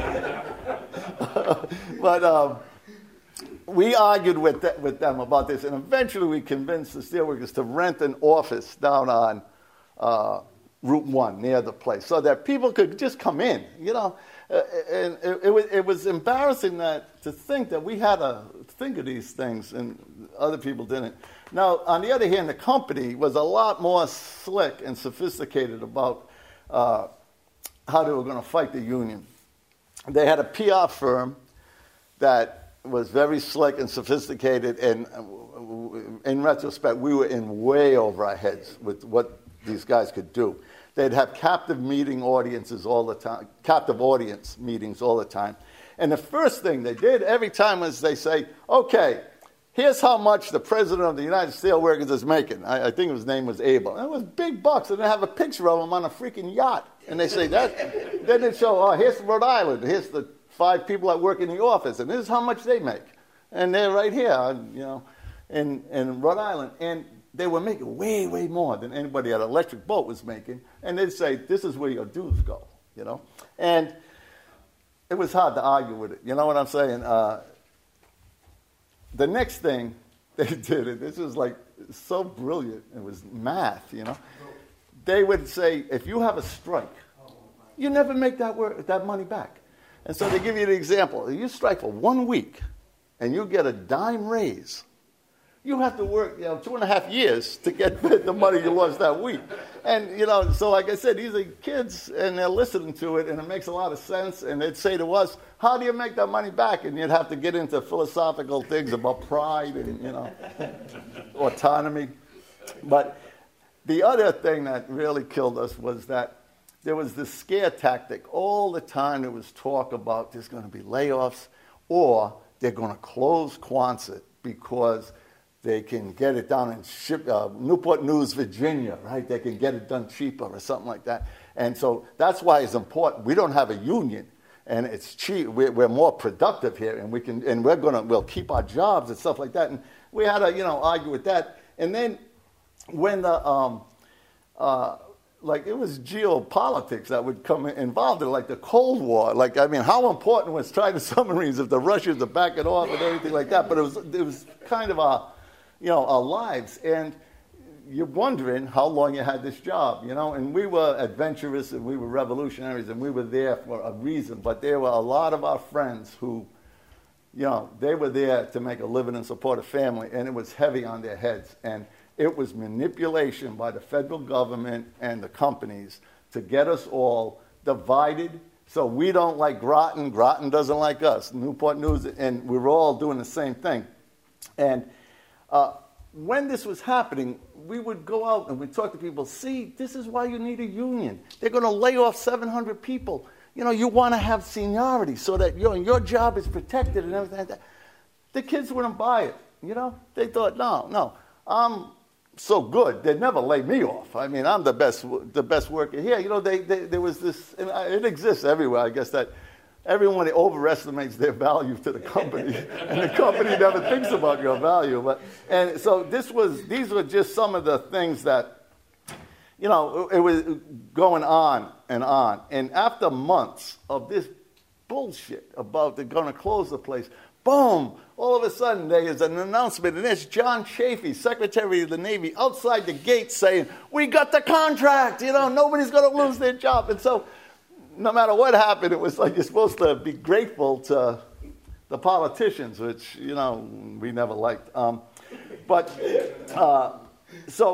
But we argued with them about this, and eventually we convinced the steelworkers to rent an office down on Route 1 near the place so that people could just come in, And it was embarrassing to think that we had to think of these things and other people didn't. Now, on the other hand, the company was a lot more slick and sophisticated about how they were going to fight the union. They had a PR firm that was very slick and sophisticated, and in retrospect, we were in way over our heads with what these guys could do. They'd have captive audience meetings all the time. And the first thing they did every time was they say, okay, here's how much the president of the United Steelworkers is making. I think his name was Abel. And it was big bucks, and they have a picture of him on a freaking yacht. And they say that. Then they show, here's Rhode Island. Here's the 5 people that work in the office, and this is how much they make. And they're right here, in Rhode Island. And they were making way, way more than anybody at Electric Boat was making. And they'd say, this is where your dues go, And it was hard to argue with it. You know what I'm saying? The next thing they did, and this was like so brilliant, it was math, They would say, if you have a strike, you never make that money back. And so they give you the example. If you strike for 1 week and you get a dime raise, you have to work 2.5 years to get the money you lost that week. And, so like I said, these are kids and they're listening to it and it makes a lot of sense. And they'd say to us, how do you make that money back? And you'd have to get into philosophical things about pride and, autonomy. But the other thing that really killed us was that there was this scare tactic. All the time there was talk about there's going to be layoffs or they're going to close Quonset because they can get it down in Newport News, Virginia, right? They can get it done cheaper or something like that. And so that's why it's important. We don't have a union, and it's cheap. We're more productive here, and we'll keep our jobs and stuff like that. And we had to, argue with that. And then when the it was geopolitics that would come involved in, like the Cold War. How important was trying to submarines if the Russians are backing off and everything like that? But it was kind of our lives. And you're wondering how long you had this job, And we were adventurous and we were revolutionaries and we were there for a reason. But there were a lot of our friends who, they were there to make a living and support a family, and it was heavy on their heads. And it was manipulation by the federal government and the companies to get us all divided. So we don't like Groton. Groton doesn't like us. Newport News, and we were all doing the same thing. And when this was happening, we would go out and we'd talk to people. See, this is why you need a union. They're going to lay off 700 people. You want to have seniority so that your job is protected and everything like that. The kids wouldn't buy it. They thought, no, I'm so good, they'd never lay me off. I'm the best worker here. There was this, and it exists everywhere, I guess, that everyone overestimates their value to the company, and the company never thinks about your value. And so these were just some of the things that, it was going on. And after months of this bullshit about they're going to close the place, boom, all of a sudden there is an announcement, and it's John Chafee, Secretary of the Navy, outside the gate saying, we got the contract, nobody's going to lose their job. And so no matter what happened, it was like you're supposed to be grateful to the politicians, which, we never liked. So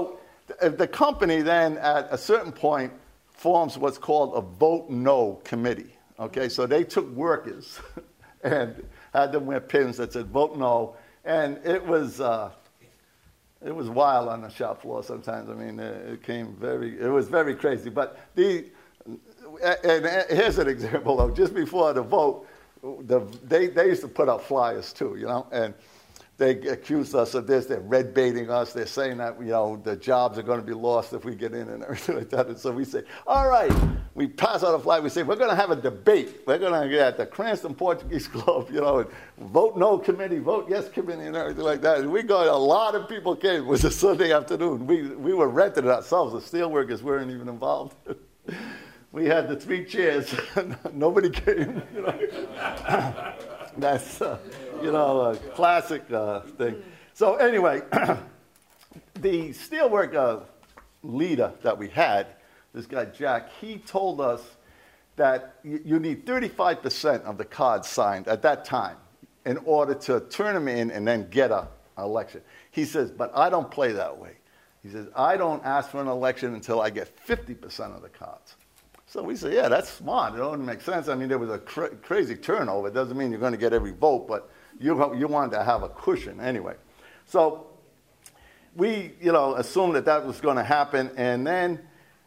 The company then, at a certain point, forms what's called a vote no committee. Okay, so they took workers and had them wear pins that said vote no, and it was wild on the shop floor sometimes. I mean, it was very crazy. But and here's an example though. Just before the vote, they used to put out flyers too, you know, and they accused us of this. They're red baiting us. They're saying that, you know, the jobs are going to be lost if we get in and everything like that. And so we say, all right, we pass out a flyer. We say, we're going to have a debate. We're going to get at the Cranston Portuguese Club, you know, and vote no committee, vote yes committee, and everything like that. And we got a lot of people came. It was a Sunday afternoon. We were renting it ourselves. The steelworkers weren't even involved. We had the 3 chairs. Nobody came. You know. That's, you know, a classic thing. So anyway, the steelwork leader that we had, this guy Jack, he told us that you need 35% of the cards signed at that time in order to turn them in and then get an election. He says, but I don't play that way. He says, I don't ask for an election until I get 50% of the cards. So we say, yeah, that's smart. It don't make sense. I mean, there was a crazy turnover. It doesn't mean you're going to get every vote, but you wanted to have a cushion anyway. So we, you know, assumed that was going to happen. And then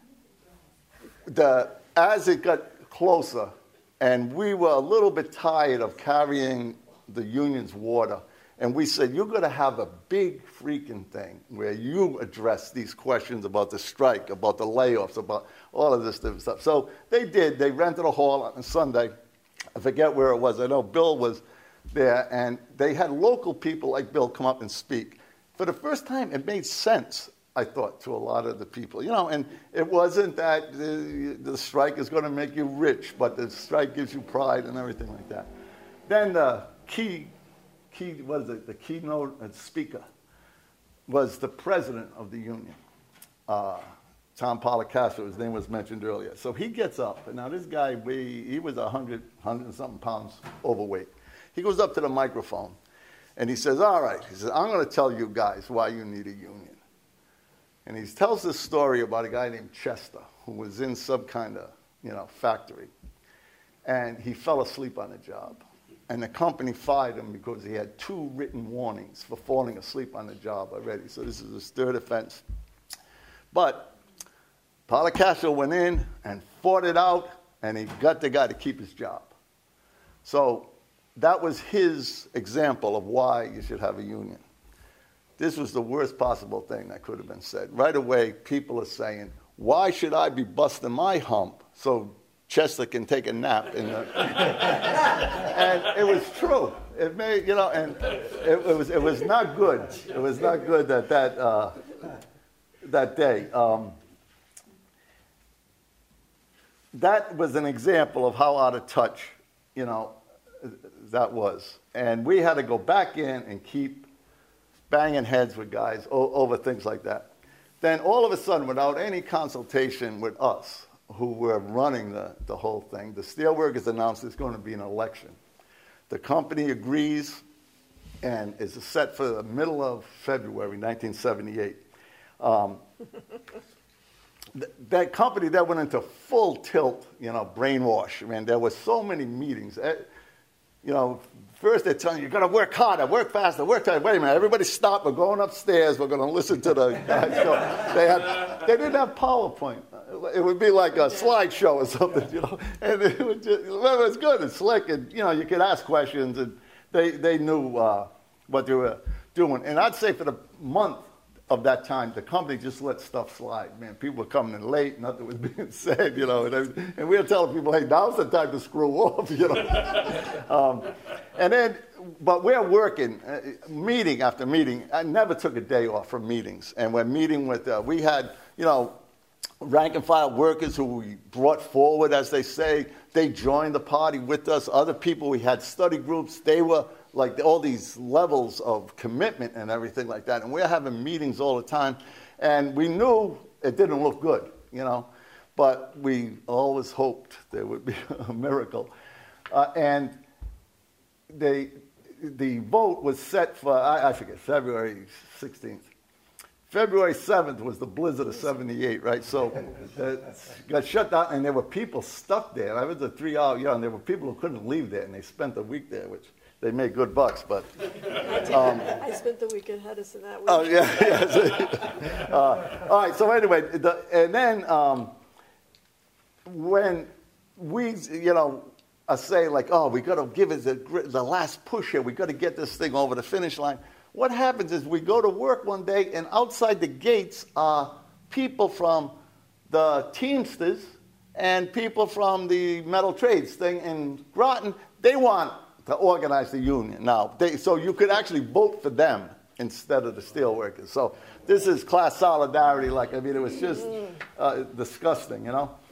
as it got closer, and we were a little bit tired of carrying the union's water, and we said, you're going to have a big freaking thing where you address these questions about the strike, about the layoffs, about all of this different stuff. So they did. They rented a hall on a Sunday. I forget where it was. I know Bill was there, and they had local people like Bill come up and speak. For the first time, it made sense, I thought, to a lot of the people. You know, and it wasn't that the strike is going to make you rich, but the strike gives you pride and everything like that. Then the the keynote speaker was the president of the union, Tom Policastro. His name was mentioned earlier. So he gets up, and now this guy, he was 100 and something pounds overweight. He goes up to the microphone, and he says, all right, he says, I'm going to tell you guys why you need a union. And he tells this story about a guy named Chester, who was in some kind of, you know, factory, and he fell asleep on the job. And the company fired him because he had 2 written warnings for falling asleep on the job already. So this is his 3rd offense. But Policastro went in and fought it out, and he got the guy to keep his job. So that was his example of why you should have a union. This was the worst possible thing that could have been said. Right away, people are saying, why should I be busting my hump so Chester can take a nap in the and it was true. It made, you know, and it was not good. It was not good that day. That was an example of how out of touch, you know, that was. And we had to go back in and keep banging heads with guys over things like that. Then all of a sudden, without any consultation with us, who were running the whole thing, the steelworkers announced there's going to be an election. The company agrees and is set for the middle of February 1978. That company that went into full tilt, you know, brainwash. I mean, there were so many meetings. You know, first they're telling you, you've got to work harder, work faster, work harder. Wait a minute, everybody stop. We're going upstairs. We're going to listen to the guys. So they didn't have PowerPoint. It would be like a slideshow or something, you know. And it was just, well, it was good and slick, and, you know, you could ask questions, and they knew what they were doing. And I'd say for the month of that time, the company just let stuff slide. Man, people were coming in late, nothing was being said, you know. And we were telling people, hey, now's the time to screw off, you know. And then, but we're working, meeting after meeting. I never took a day off from meetings. And we're meeting with, we had, you know, rank and file workers who we brought forward, as they say. They joined the party with us. Other people, we had study groups. They were like all these levels of commitment and everything like that. And we're having meetings all the time. And we knew it didn't look good, you know. But we always hoped there would be a miracle. And the vote was set for, I forget, February 16th. February 7th was the blizzard of 78, right? So it got shut down, and there were people stuck there. I was a 3-hour, and there were people who couldn't leave there, and they spent a week there, which they made good bucks, but... I spent the week at Hedison that week. Oh, yeah. All right, so anyway, and then when we, are saying, like, oh, we got to give it the last push here. We got to get this thing over the finish line. What happens is we go to work one day, and outside the gates are people from the Teamsters and people from the metal trades thing in Groton. They want to organize the union now. So you could actually vote for them instead of the steelworkers. So this is class solidarity. It was just disgusting,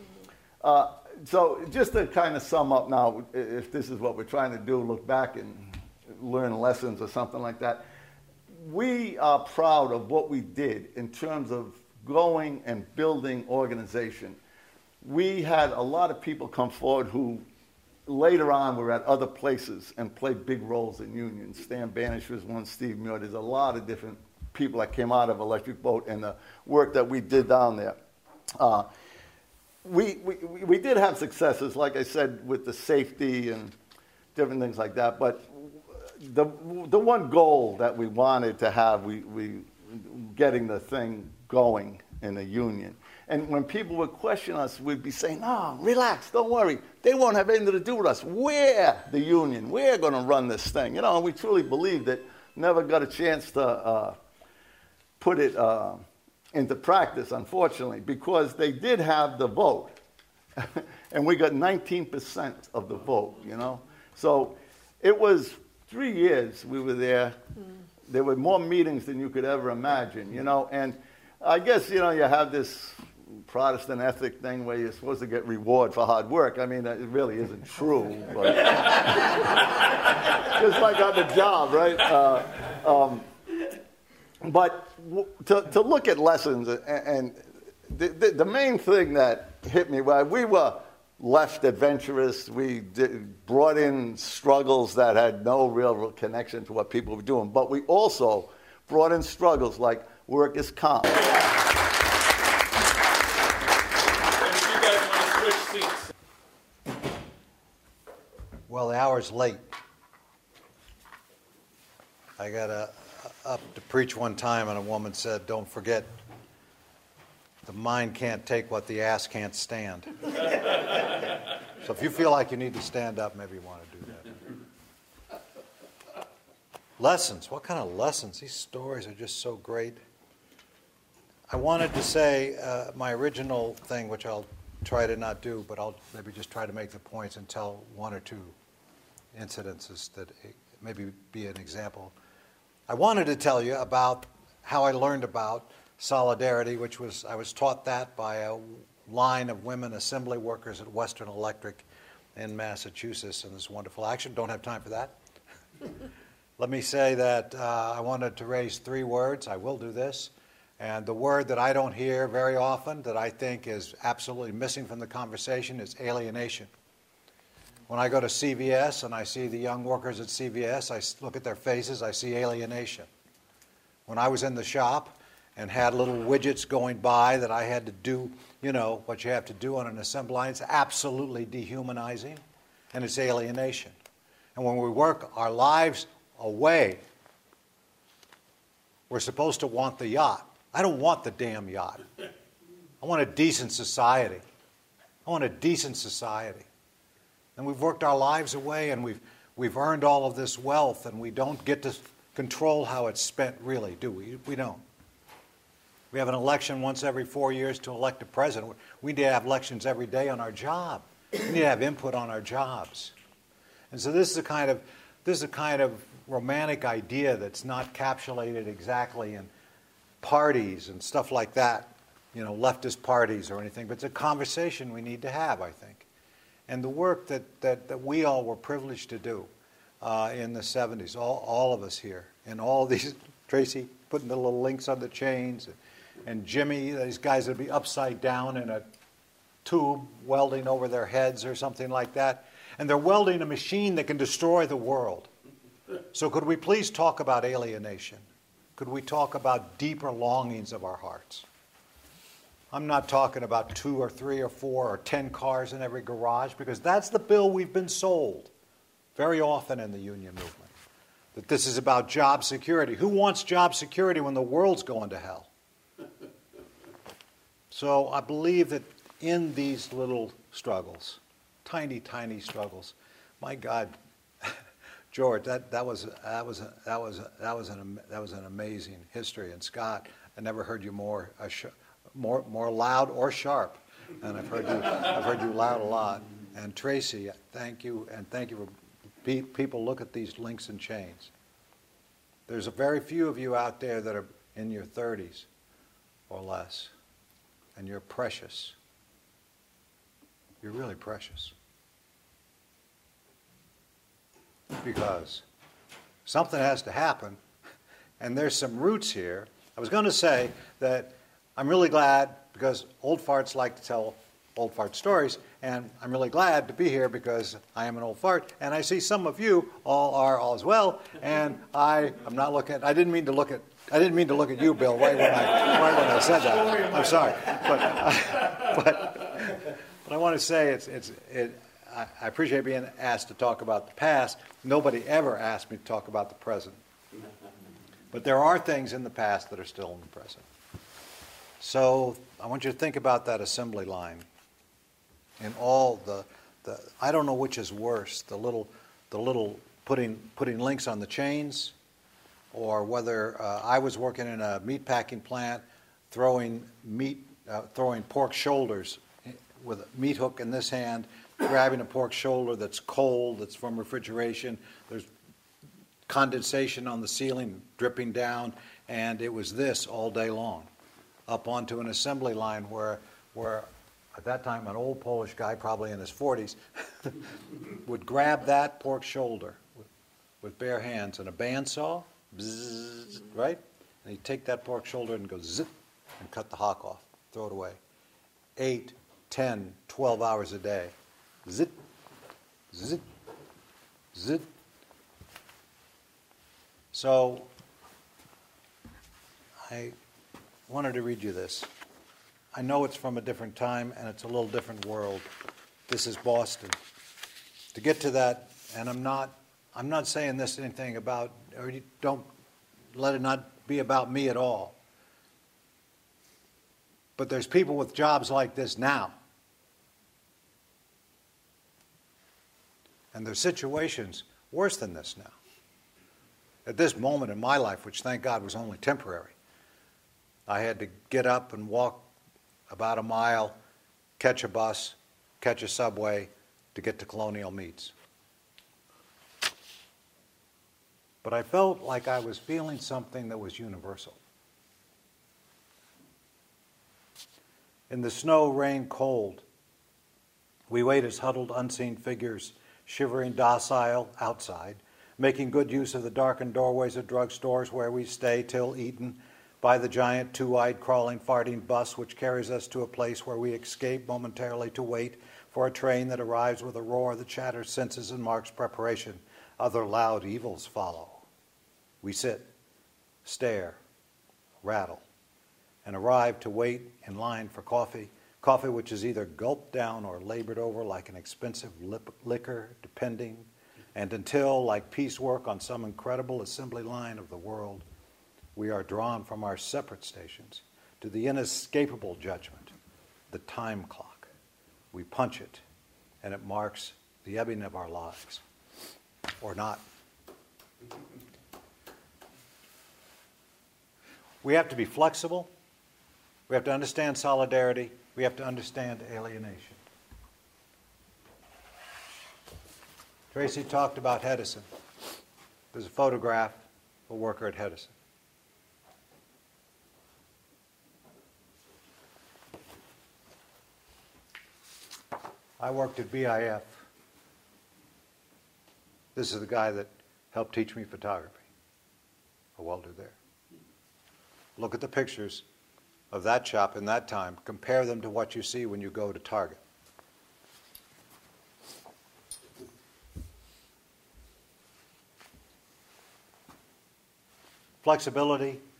So just to kind of sum up now, if this is what we're trying to do, look back and learn lessons or something like that. We are proud of what we did in terms of going and building organization. We had a lot of people come forward who later on were at other places and played big roles in unions. Stan Banish was one, Steve Muir. There's a lot of different people that came out of Electric Boat and the work that we did down there. We did have successes, like I said, with the safety and different things like that, but the one goal that we wanted to have, we getting the thing going in the union. And when people would question us, we'd be saying, no, relax, don't worry. They won't have anything to do with us. We're the union. We're going to run this thing. And we truly believed it. Never got a chance to put it into practice, unfortunately, because they did have the vote. And we got 19% of the vote, So it was 3 years we were there. There were more meetings than you could ever imagine, And I guess, you have this Protestant ethic thing where you're supposed to get reward for hard work. It really isn't true. But just like on the job, right? But to look at lessons, and the main thing that hit me, we were left adventurous. We brought in struggles that had no real connection to what people were doing. But we also brought in struggles like workers' comp. And if you guys want to switch seats. Well, the hour's late. I got up to preach one time, and a woman said, "Don't forget, the mind can't take what the ass can't stand." So if you feel like you need to stand up, maybe you want to do that. Lessons. What kind of lessons? These stories are just so great. I wanted to say my original thing, which I'll try to not do, but I'll maybe just try to make the points and tell one or two incidences that maybe be an example. I wanted to tell you about how I learned about solidarity, which was, I was taught that by a line of women assembly workers at Western Electric in Massachusetts, and this wonderful action. Don't have time for that. Let me say that I wanted to raise 3 words. I will do this. And the word that I don't hear very often, that I think is absolutely missing from the conversation, is alienation. When I go to CVS and I see the young workers at CVS, I look at their faces, I see alienation. When I was in the shop and had little widgets going by that I had to do, what you have to do on an assembly line, it's absolutely dehumanizing, and it's alienation. And when we work our lives away, we're supposed to want the yacht. I don't want the damn yacht. I want a decent society. I want a decent society. And we've worked our lives away, and we've earned all of this wealth, and we don't get to control how it's spent, really, do we? We don't. We have an election once every 4 years to elect a president. We need to have elections every day on our job. We need to have input on our jobs. And so this is a kind of romantic idea that's not capsulated exactly in parties and stuff like that, leftist parties or anything, but it's a conversation we need to have, I think. And the work that we all were privileged to do in the 70s, all of us here, and all these, Tracy putting the little links on the chains, and Jimmy, these guys would be upside down in a tube welding over their heads or something like that, and they're welding a machine that can destroy the world. So could we please talk about alienation? could we talk about deeper longings of our hearts? I'm not talking about 2 or 3 or 4 or 10 cars in every garage, because that's the bill we've been sold very often in the union movement, that this is about job security. Who wants job security when the world's going to hell? So I believe that in these little struggles, tiny, tiny struggles, my God, George, that was an amazing history. And Scott, I never heard you more loud or sharp, and I've heard you loud a lot. And Tracy, thank you, and thank you for people look at these links and chains. There's a very few of you out there that are in your 30s or less, and you're precious. You're really precious. Because something has to happen, and there's some roots here. I was going to say that I'm really glad, because old farts like to tell old fart stories, and I'm really glad to be here because I am an old fart, and I see some of you all are all as well, and I'm not looking. I didn't mean to look at you, Bill, right when I said that. I'm sorry, but I want to say I appreciate being asked to talk about the past. Nobody ever asked me to talk about the present. But there are things in the past that are still in the present. So I want you to think about that assembly line and all the I don't know which is worse, the little putting links on the chains, or whether I was working in a meat packing plant throwing pork shoulders with a meat hook in this hand, grabbing a pork shoulder that's cold, that's from refrigeration. There's condensation on the ceiling dripping down, and it was this all day long, up onto an assembly line where at that time an old Polish guy, probably in his 40s, would grab that pork shoulder with bare hands and a bandsaw, bzzz, right? And he'd take that pork shoulder and go zip and cut the hock off, throw it away. 8, 10, 12 hours a day. Zip, zip, zip. So I wanted to read you this. I know it's from a different time and it's a little different world. This is Boston. To get to that, and I'm not saying this anything about, or you don't let it not be about me at all. But there's people with jobs like this now. And there's situations worse than this now. At this moment in my life, which thank God was only temporary, I had to get up and walk about a mile, catch a bus, catch a subway to get to Colonial Meats. But I felt like I was feeling something that was universal. In the snow, rain, cold, we wait as huddled, unseen figures, shivering docile outside, making good use of the darkened doorways of drugstores where we stay till eaten by the giant, two-eyed, crawling, farting bus which carries us to a place where we escape momentarily to wait for a train that arrives with a roar that shatters senses and marks preparation. Other loud evils follow. We sit, stare, rattle, and arrive to wait in line for coffee which is either gulped down or labored over like an expensive liquor, depending, and until, like piecework on some incredible assembly line of the world, we are drawn from our separate stations to the inescapable judgment, the time clock. We punch it, and it marks the ebbing of our lives, or not. We have to be flexible. We have to understand solidarity. We have to understand alienation. Tracy talked about Hedison. There's a photograph of a worker at Hedison. I worked at BIF. This is the guy that helped teach me photography, a welder there. Look at the pictures of that shop in that time. Compare them to what you see when you go to Target. Flexibility,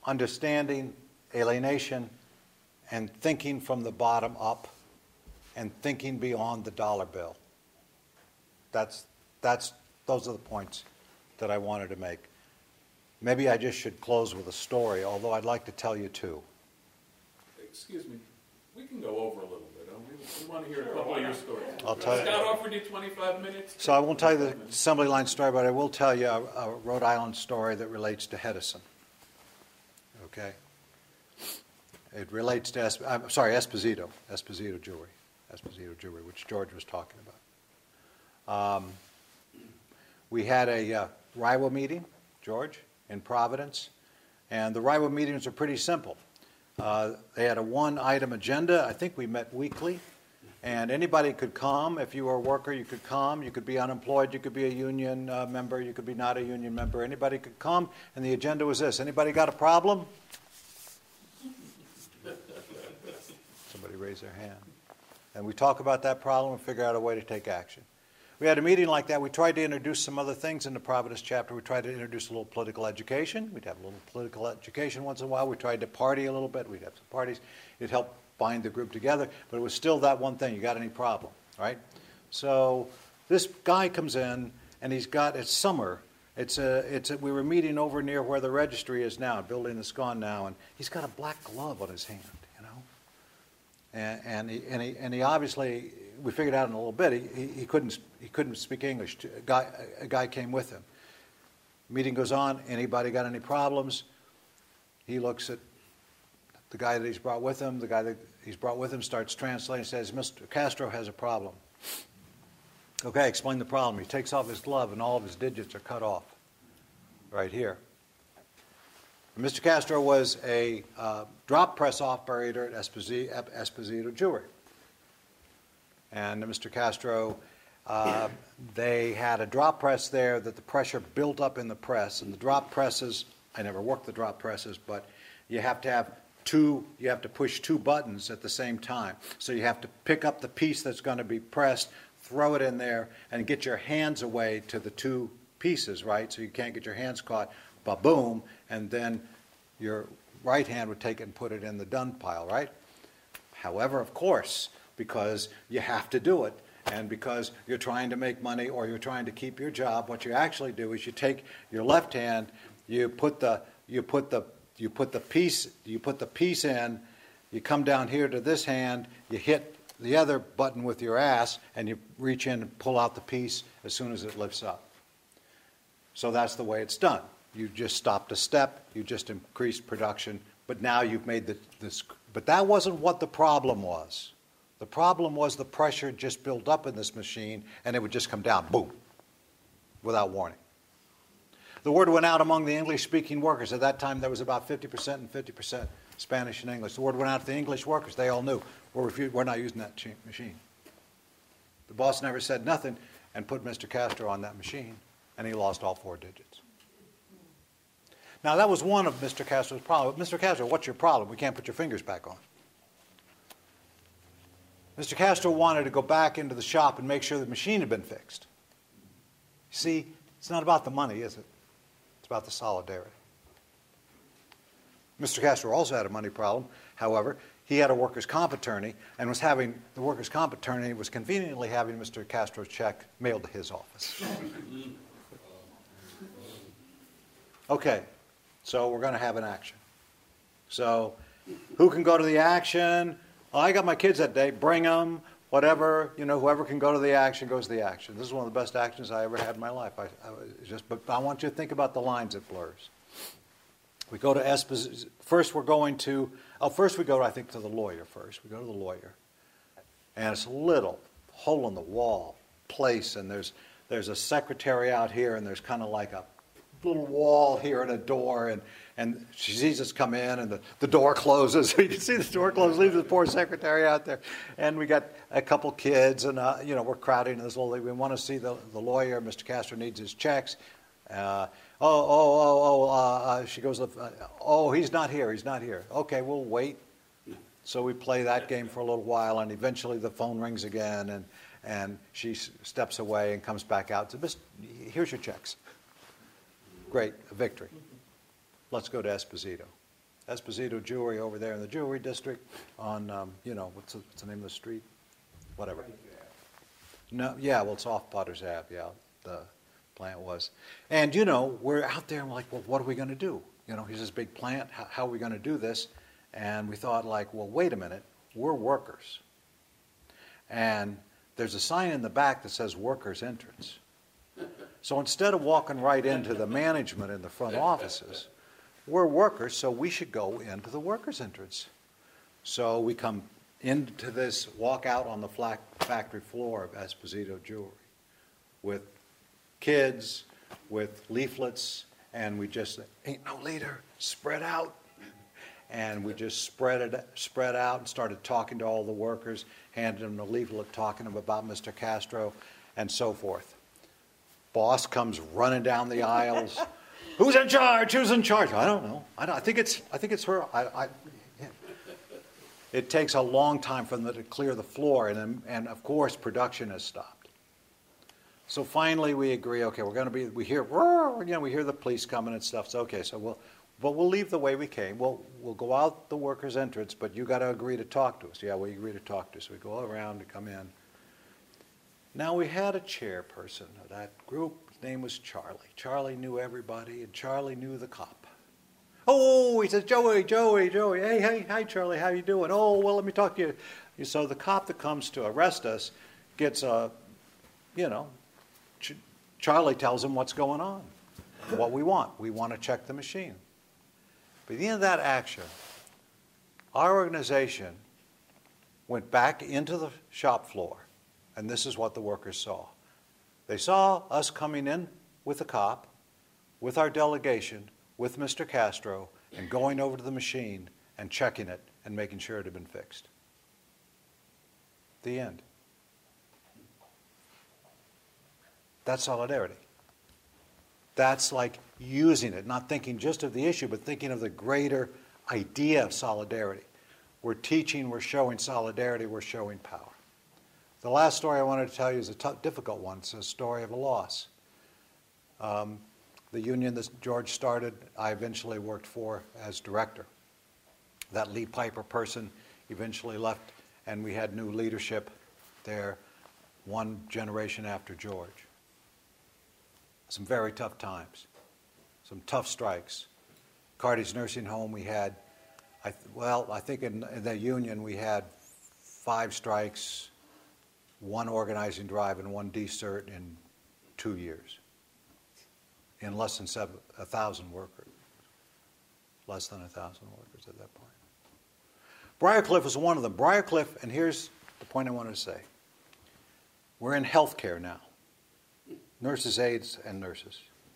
understanding alienation and thinking from the bottom up and thinking beyond the dollar bill. Those are the points that I wanted to make. Maybe I just should close with a story, although I'd like to tell you two. Excuse me. We can go over a little bit. We want to hear a couple of your stories. I'll tell you. Scott offered you 25 minutes. So I won't tell you the assembly line story, but I will tell you a Rhode Island story that relates to Hedison. Okay? It relates to, Esposito Jewelry, which George was talking about. We had a RIWA meeting, George, in Providence, and the RIWA meetings are pretty simple. They had a one-item agenda. I think we met weekly, and anybody could come. If you were a worker, you could come. You could be unemployed. You could be a union member. You could be not a union member. Anybody could come, and the agenda was this. Anybody got a problem? Somebody raise their hand. And we talk about that problem and figure out a way to take action. We had a meeting like that. We tried to introduce some other things in the Providence chapter. We tried to introduce a little political education. We'd have a little political education once in a while. We tried to party a little bit. We'd have some parties. It helped bind the group together, but it was still that one thing. You got any problem, right? So this guy comes in, and he's got, it's summer. We were meeting over near where the registry is now, a building that's gone now, and he's got a black glove on his hand, you know? And he obviously, we figured out in a little bit, he couldn't speak English. A guy came with him. Meeting goes on. Anybody got any problems? He looks at the guy that he's brought with him. The guy that he's brought with him starts translating, says, Mr. Castro has a problem. Okay, explain the problem. He takes off his glove, and all of his digits are cut off right here. Mr. Castro was a drop press operator at Esposito Jewelry. And Mr. Castro, they had a drop press there that the pressure built up in the press. And the drop presses, I never worked the drop presses, but you have to push two buttons at the same time. So you have to pick up the piece that's going to be pressed, throw it in there, and get your hands away to the two pieces, right? So you can't get your hands caught, ba-boom, and then your right hand would take it and put it in the done pile, right? However, of course, because you have to do it, and because you're trying to make money or you're trying to keep your job, what you actually do is you take your left hand, you put the piece in, you come down here to this hand, you hit the other button with your ass, and you reach in and pull out the piece as soon as it lifts up. So that's the way it's done. You just stopped a step, you just increased production, but now you've made this. But that wasn't what the problem was. The problem was the pressure just built up in this machine, and it would just come down, boom, without warning. The word went out among the English-speaking workers. At that time, there was about 50% and 50% Spanish and English. The word went out to the English workers. They all knew, we're not using that machine. The boss never said nothing and put Mr. Castro on that machine, and he lost all 4 digits. Now, that was one of Mr. Castro's problems. Mr. Castro, what's your problem? We can't put your fingers back on. Mr. Castro wanted to go back into the shop and make sure the machine had been fixed. See, it's not about the money, is it? It's about the solidarity. Mr. Castro also had a money problem. However, he had a workers' comp attorney and was having the workers' comp attorney was conveniently having Mr. Castro's check mailed to his office. Okay, so we're going to have an action. So who can go to the action? Well, I got my kids that day. Bring them, whatever. You know, whoever can go to the action goes to the action. This is one of the best actions I ever had in my life. But I want you to think about the lines it blurs. We go to Esposito. First, we're going to. First we go, I think, to the lawyer. First, we go to the lawyer, and it's a little hole in the wall place, and there's a secretary out here, and there's kind of like a little wall here and a door, and she sees us come in, and the door closes. You can see the door close, leaves the poor secretary out there. And we got a couple kids, and we're crowding in this little thing. We want to see the lawyer. Mr. Castro needs his checks. She goes, he's not here. Okay, we'll wait. So we play that game for a little while, and eventually the phone rings again, and she steps away and comes back out and says, here's your checks. Great, a victory. Let's go to Esposito. Esposito Jewelry over there in the Jewelry District on, what's the name of the street? Whatever. No, yeah, well, it's off Potter's Ave, yeah, the plant was. And, we're out there and we're like, well, what are we going to do? Here's this big plant, how are we going to do this? And we thought like, well, wait a minute, we're workers. And there's a sign in the back that says workers entrance. So instead of walking right into the management in the front offices, we're workers, so we should go into the workers entrance. So we come into this, walk out on the factory floor of Esposito Jewelry with kids, with leaflets, and we just, ain't no leader, spread out. And we just spread out and started talking to all the workers, handed them the leaflet, talking to them about Mr. Castro, and so forth. Boss comes running down the aisles. Who's in charge? Who's in charge? I don't know. I think it's her. Yeah. It takes a long time for them to clear the floor, and of course production has stopped. So finally we agree. Okay, we hear the police coming and stuff. So okay, so we'll leave the way we came. We'll go out the workers' entrance, but you got to agree to talk to us. Yeah, we agree to talk to us. So we go around and come in. Now we had a chairperson of that group. His name was Charlie. Charlie knew everybody, and Charlie knew the cop. Oh, he says, Joey. Hey, hi, Charlie. How you doing? Oh, well, let me talk to you. So the cop that comes to arrest us gets Charlie tells him what's going on, what we want. We want to check the machine. But at the end of that action, our organization went back into the shop floor, and this is what the workers saw. They saw us coming in with the cop, with our delegation, with Mr. Castro, and going over to the machine and checking it and making sure it had been fixed. The end. That's solidarity. That's like using it, not thinking just of the issue, but thinking of the greater idea of solidarity. We're teaching, we're showing solidarity, we're showing power. The last story I wanted to tell you is a difficult one. It's a story of a loss. The union that George started, I eventually worked for as director. That Lee Piper person eventually left, and we had new leadership there one generation after George. Some very tough times, some tough strikes. Carty's Nursing Home, we had, I think in the union we had 5 strikes, 1 organizing drive, and 1 decert in 2 years. In less than 1,000 workers. Less than 1,000 workers at that point. Briarcliff was one of them. Briarcliff, and here's the point I wanted to say. We're in healthcare now. Nurses' aides and nurses.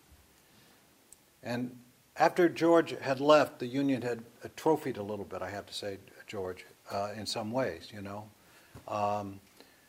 And after George had left, the union had atrophied a little bit, I have to say, George, in some ways, and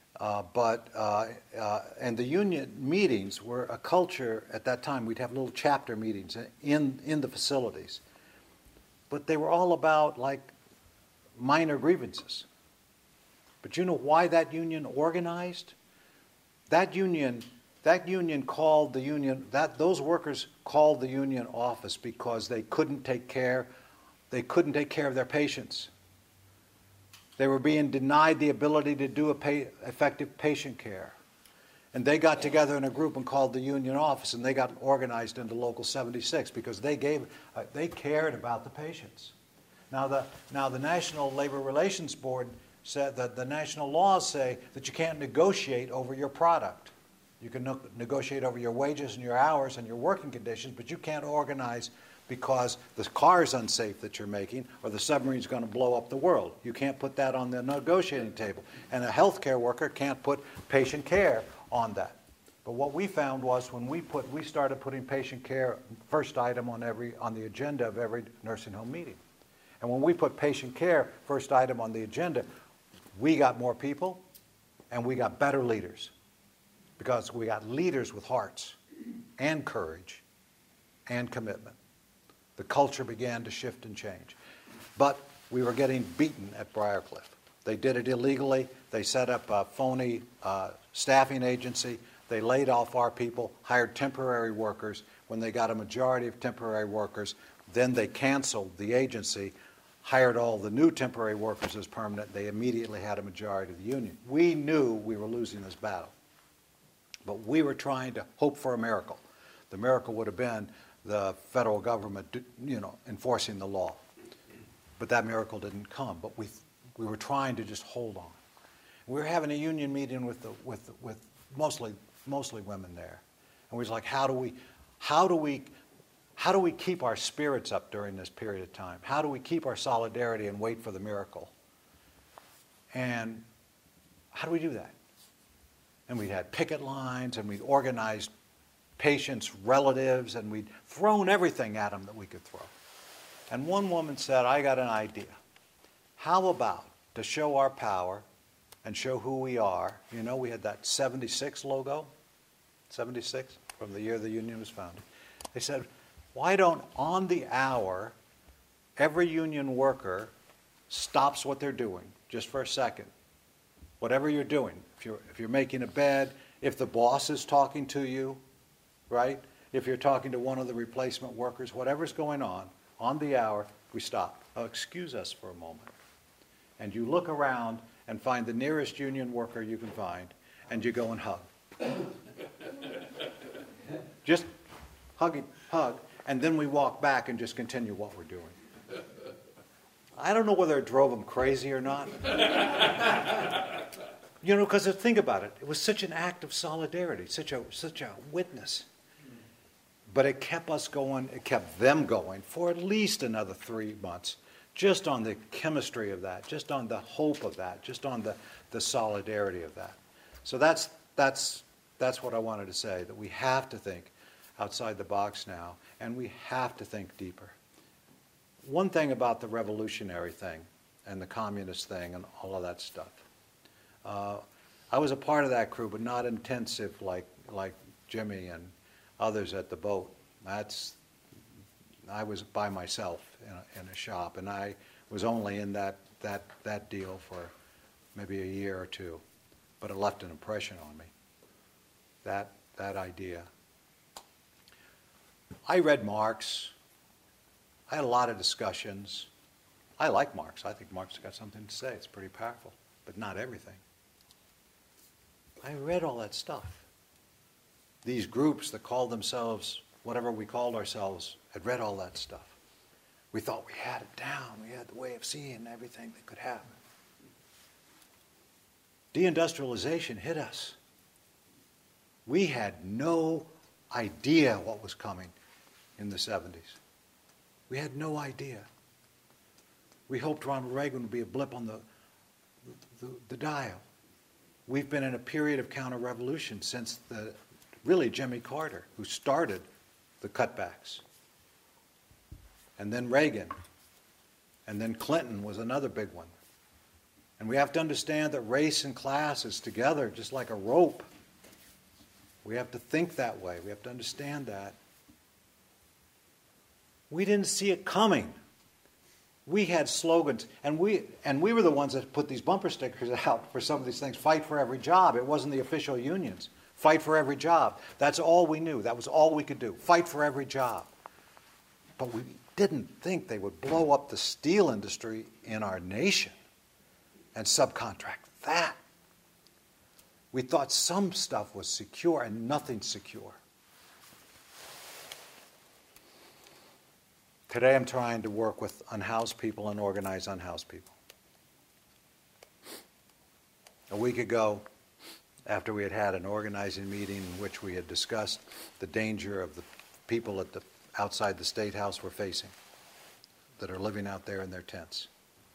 the union meetings were a culture at that time. We'd have little chapter meetings in the facilities. But they were all about, like, minor grievances. But you know why that union organized? That union called the union, those workers called the union office because they couldn't take care of their patients. They were being denied the ability to do effective patient care. And they got together in a group and called the union office, and they got organized into Local 76 because they cared about the patients. Now the National Labor Relations Board said that the national laws say that you can't negotiate over your product. You can negotiate over your wages and your hours and your working conditions, but you can't organize because the car is unsafe that you're making or the submarine's going to blow up the world. You can't put that on the negotiating table. And a healthcare worker can't put patient care on that. But what we found was when we started putting patient care first item on the agenda of every nursing home meeting. And when we put patient care first item on the agenda, we got more people and we got better leaders. Because we got leaders with hearts and courage and commitment. The culture began to shift and change. But we were getting beaten at Briarcliff. They did it illegally. They set up a phony staffing agency. They laid off our people, hired temporary workers. When they got a majority of temporary workers, Then they canceled the agency, hired all the new temporary workers as permanent. They immediately had a majority of the union. We knew we were losing this battle, but we were trying to hope for a miracle. The miracle would have been the federal government, enforcing the law. But that miracle didn't come. But we were trying to just hold on. We were having a union meeting with mostly women there, and we was like, how do we keep our spirits up during this period of time? How do we keep our solidarity and wait for the miracle? And how do we do that? And we had picket lines, and we'd organized patients' relatives, and we'd thrown everything at them that we could throw. And one woman said, I got an idea. How about to show our power and show who we are? We had that 76 logo, 76, from the year the union was founded. They said, why don't, on the hour, every union worker stops what they're doing just for a second. Whatever you're doing, if you're making a bed, if the boss is talking to you, right? If you're talking to one of the replacement workers, whatever's going on the hour, we stop. Oh, excuse us for a moment. And you look around and find the nearest union worker you can find, and you go and hug. Just hug, and then we walk back and just continue what we're doing. I don't know whether it drove them crazy or not. Because think about it. It was such an act of solidarity, such a witness. But it kept us going, it kept them going for at least another 3 months, just on the chemistry of that, just on the hope of that, just on the solidarity of that. So that's what I wanted to say, that we have to think outside the box now, and we have to think deeper. One thing about the revolutionary thing and the communist thing and all of that stuff, I was a part of that crew, but not intensive like Jimmy and others at the boat. I was by myself in a shop, and I was only in that deal for maybe a year or two, but it left an impression on me. That idea. I read Marx. I had a lot of discussions. I like Marx. I think Marx has got something to say. It's pretty powerful, but not everything. I read all that stuff. These groups that called themselves whatever we called ourselves had read all that stuff. We thought we had it down. We had the way of seeing everything that could happen. Deindustrialization hit us. We had no idea what was coming in the 70s. We had no idea. We hoped Ronald Reagan would be a blip on the dial. We've been in a period of counter-revolution since really Jimmy Carter, who started the cutbacks. And then Reagan. And then Clinton was another big one. And we have to understand that race and class is together just like a rope. We have to think that way. We have to understand that. We didn't see it coming. We had slogans, and we were the ones that put these bumper stickers out for some of these things. Fight for every job. It wasn't the official unions. Fight for every job. That's all we knew. That was all we could do. Fight for every job. But we didn't think they would blow up the steel industry in our nation and subcontract that. We thought some stuff was secure and nothing's secure. Today I'm trying to work with unhoused people and organize unhoused people. A week ago, after we had had an organizing meeting in which we had discussed the danger of the people outside the State House were facing, that are living out there in their tents.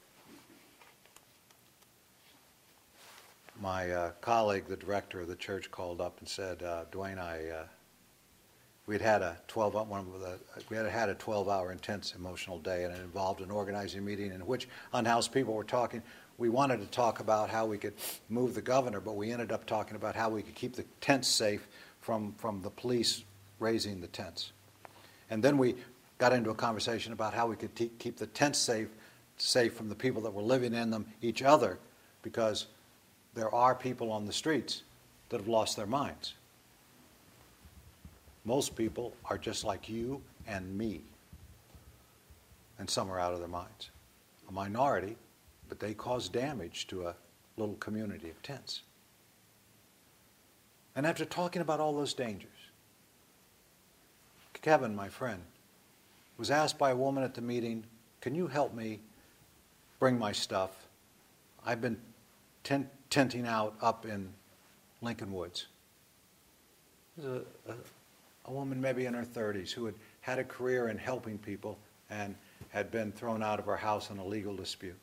My colleague, the director of the church, called up and said, Dwayne, we had had a 12-hour intense emotional day, and it involved an organizing meeting in which unhoused people were talking. We wanted to talk about how we could move the governor, but we ended up talking about how we could keep the tents safe from the police raising the tents. And then we got into a conversation about how we could keep the tents safe from the people that were living in them, each other, because there are people on the streets that have lost their minds. Most people are just like you and me. and some are out of their minds. A minority, but they cause damage to a little community of tents. And after talking about all those dangers, Kevin, my friend, was asked by a woman at the meeting, can you help me bring my stuff? I've been tenting out up in Lincoln Woods. There's a woman maybe in her 30s who had had a career in helping people and had been thrown out of her house in a legal dispute.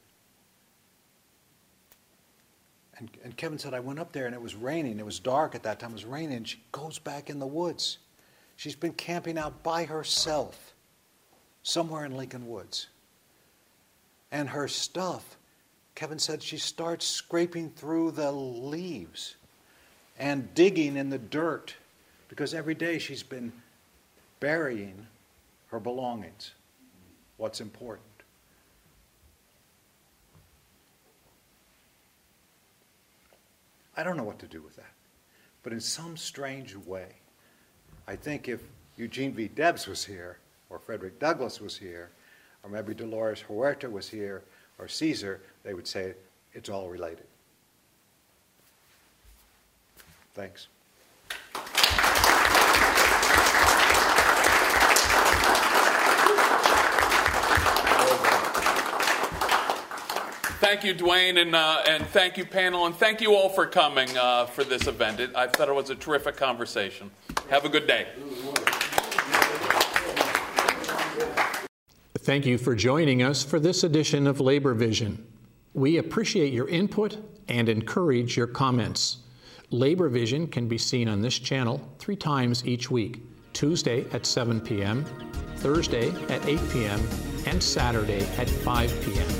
And Kevin said, I went up there and it was raining. It was dark at that time. It was raining. And she goes back in the woods. She's been camping out by herself somewhere in Lincoln Woods. And her stuff, Kevin said, she starts scraping through the leaves and digging in the dirt because every day she's been burying her belongings, what's important. I don't know what to do with that. But in some strange way, I think if Eugene V. Debs was here, or Frederick Douglass was here, or maybe Dolores Huerta was here, or Caesar, they would say it's all related. Thanks. Thank you, Dwayne, and thank you, panel, and thank you all for coming for this event. I thought it was a terrific conversation. Have a good day. Thank you for joining us for this edition of Labor Vision. We appreciate your input and encourage your comments. Labor Vision can be seen on this channel 3 times each week, Tuesday at 7 p.m., Thursday at 8 p.m., and Saturday at 5 p.m.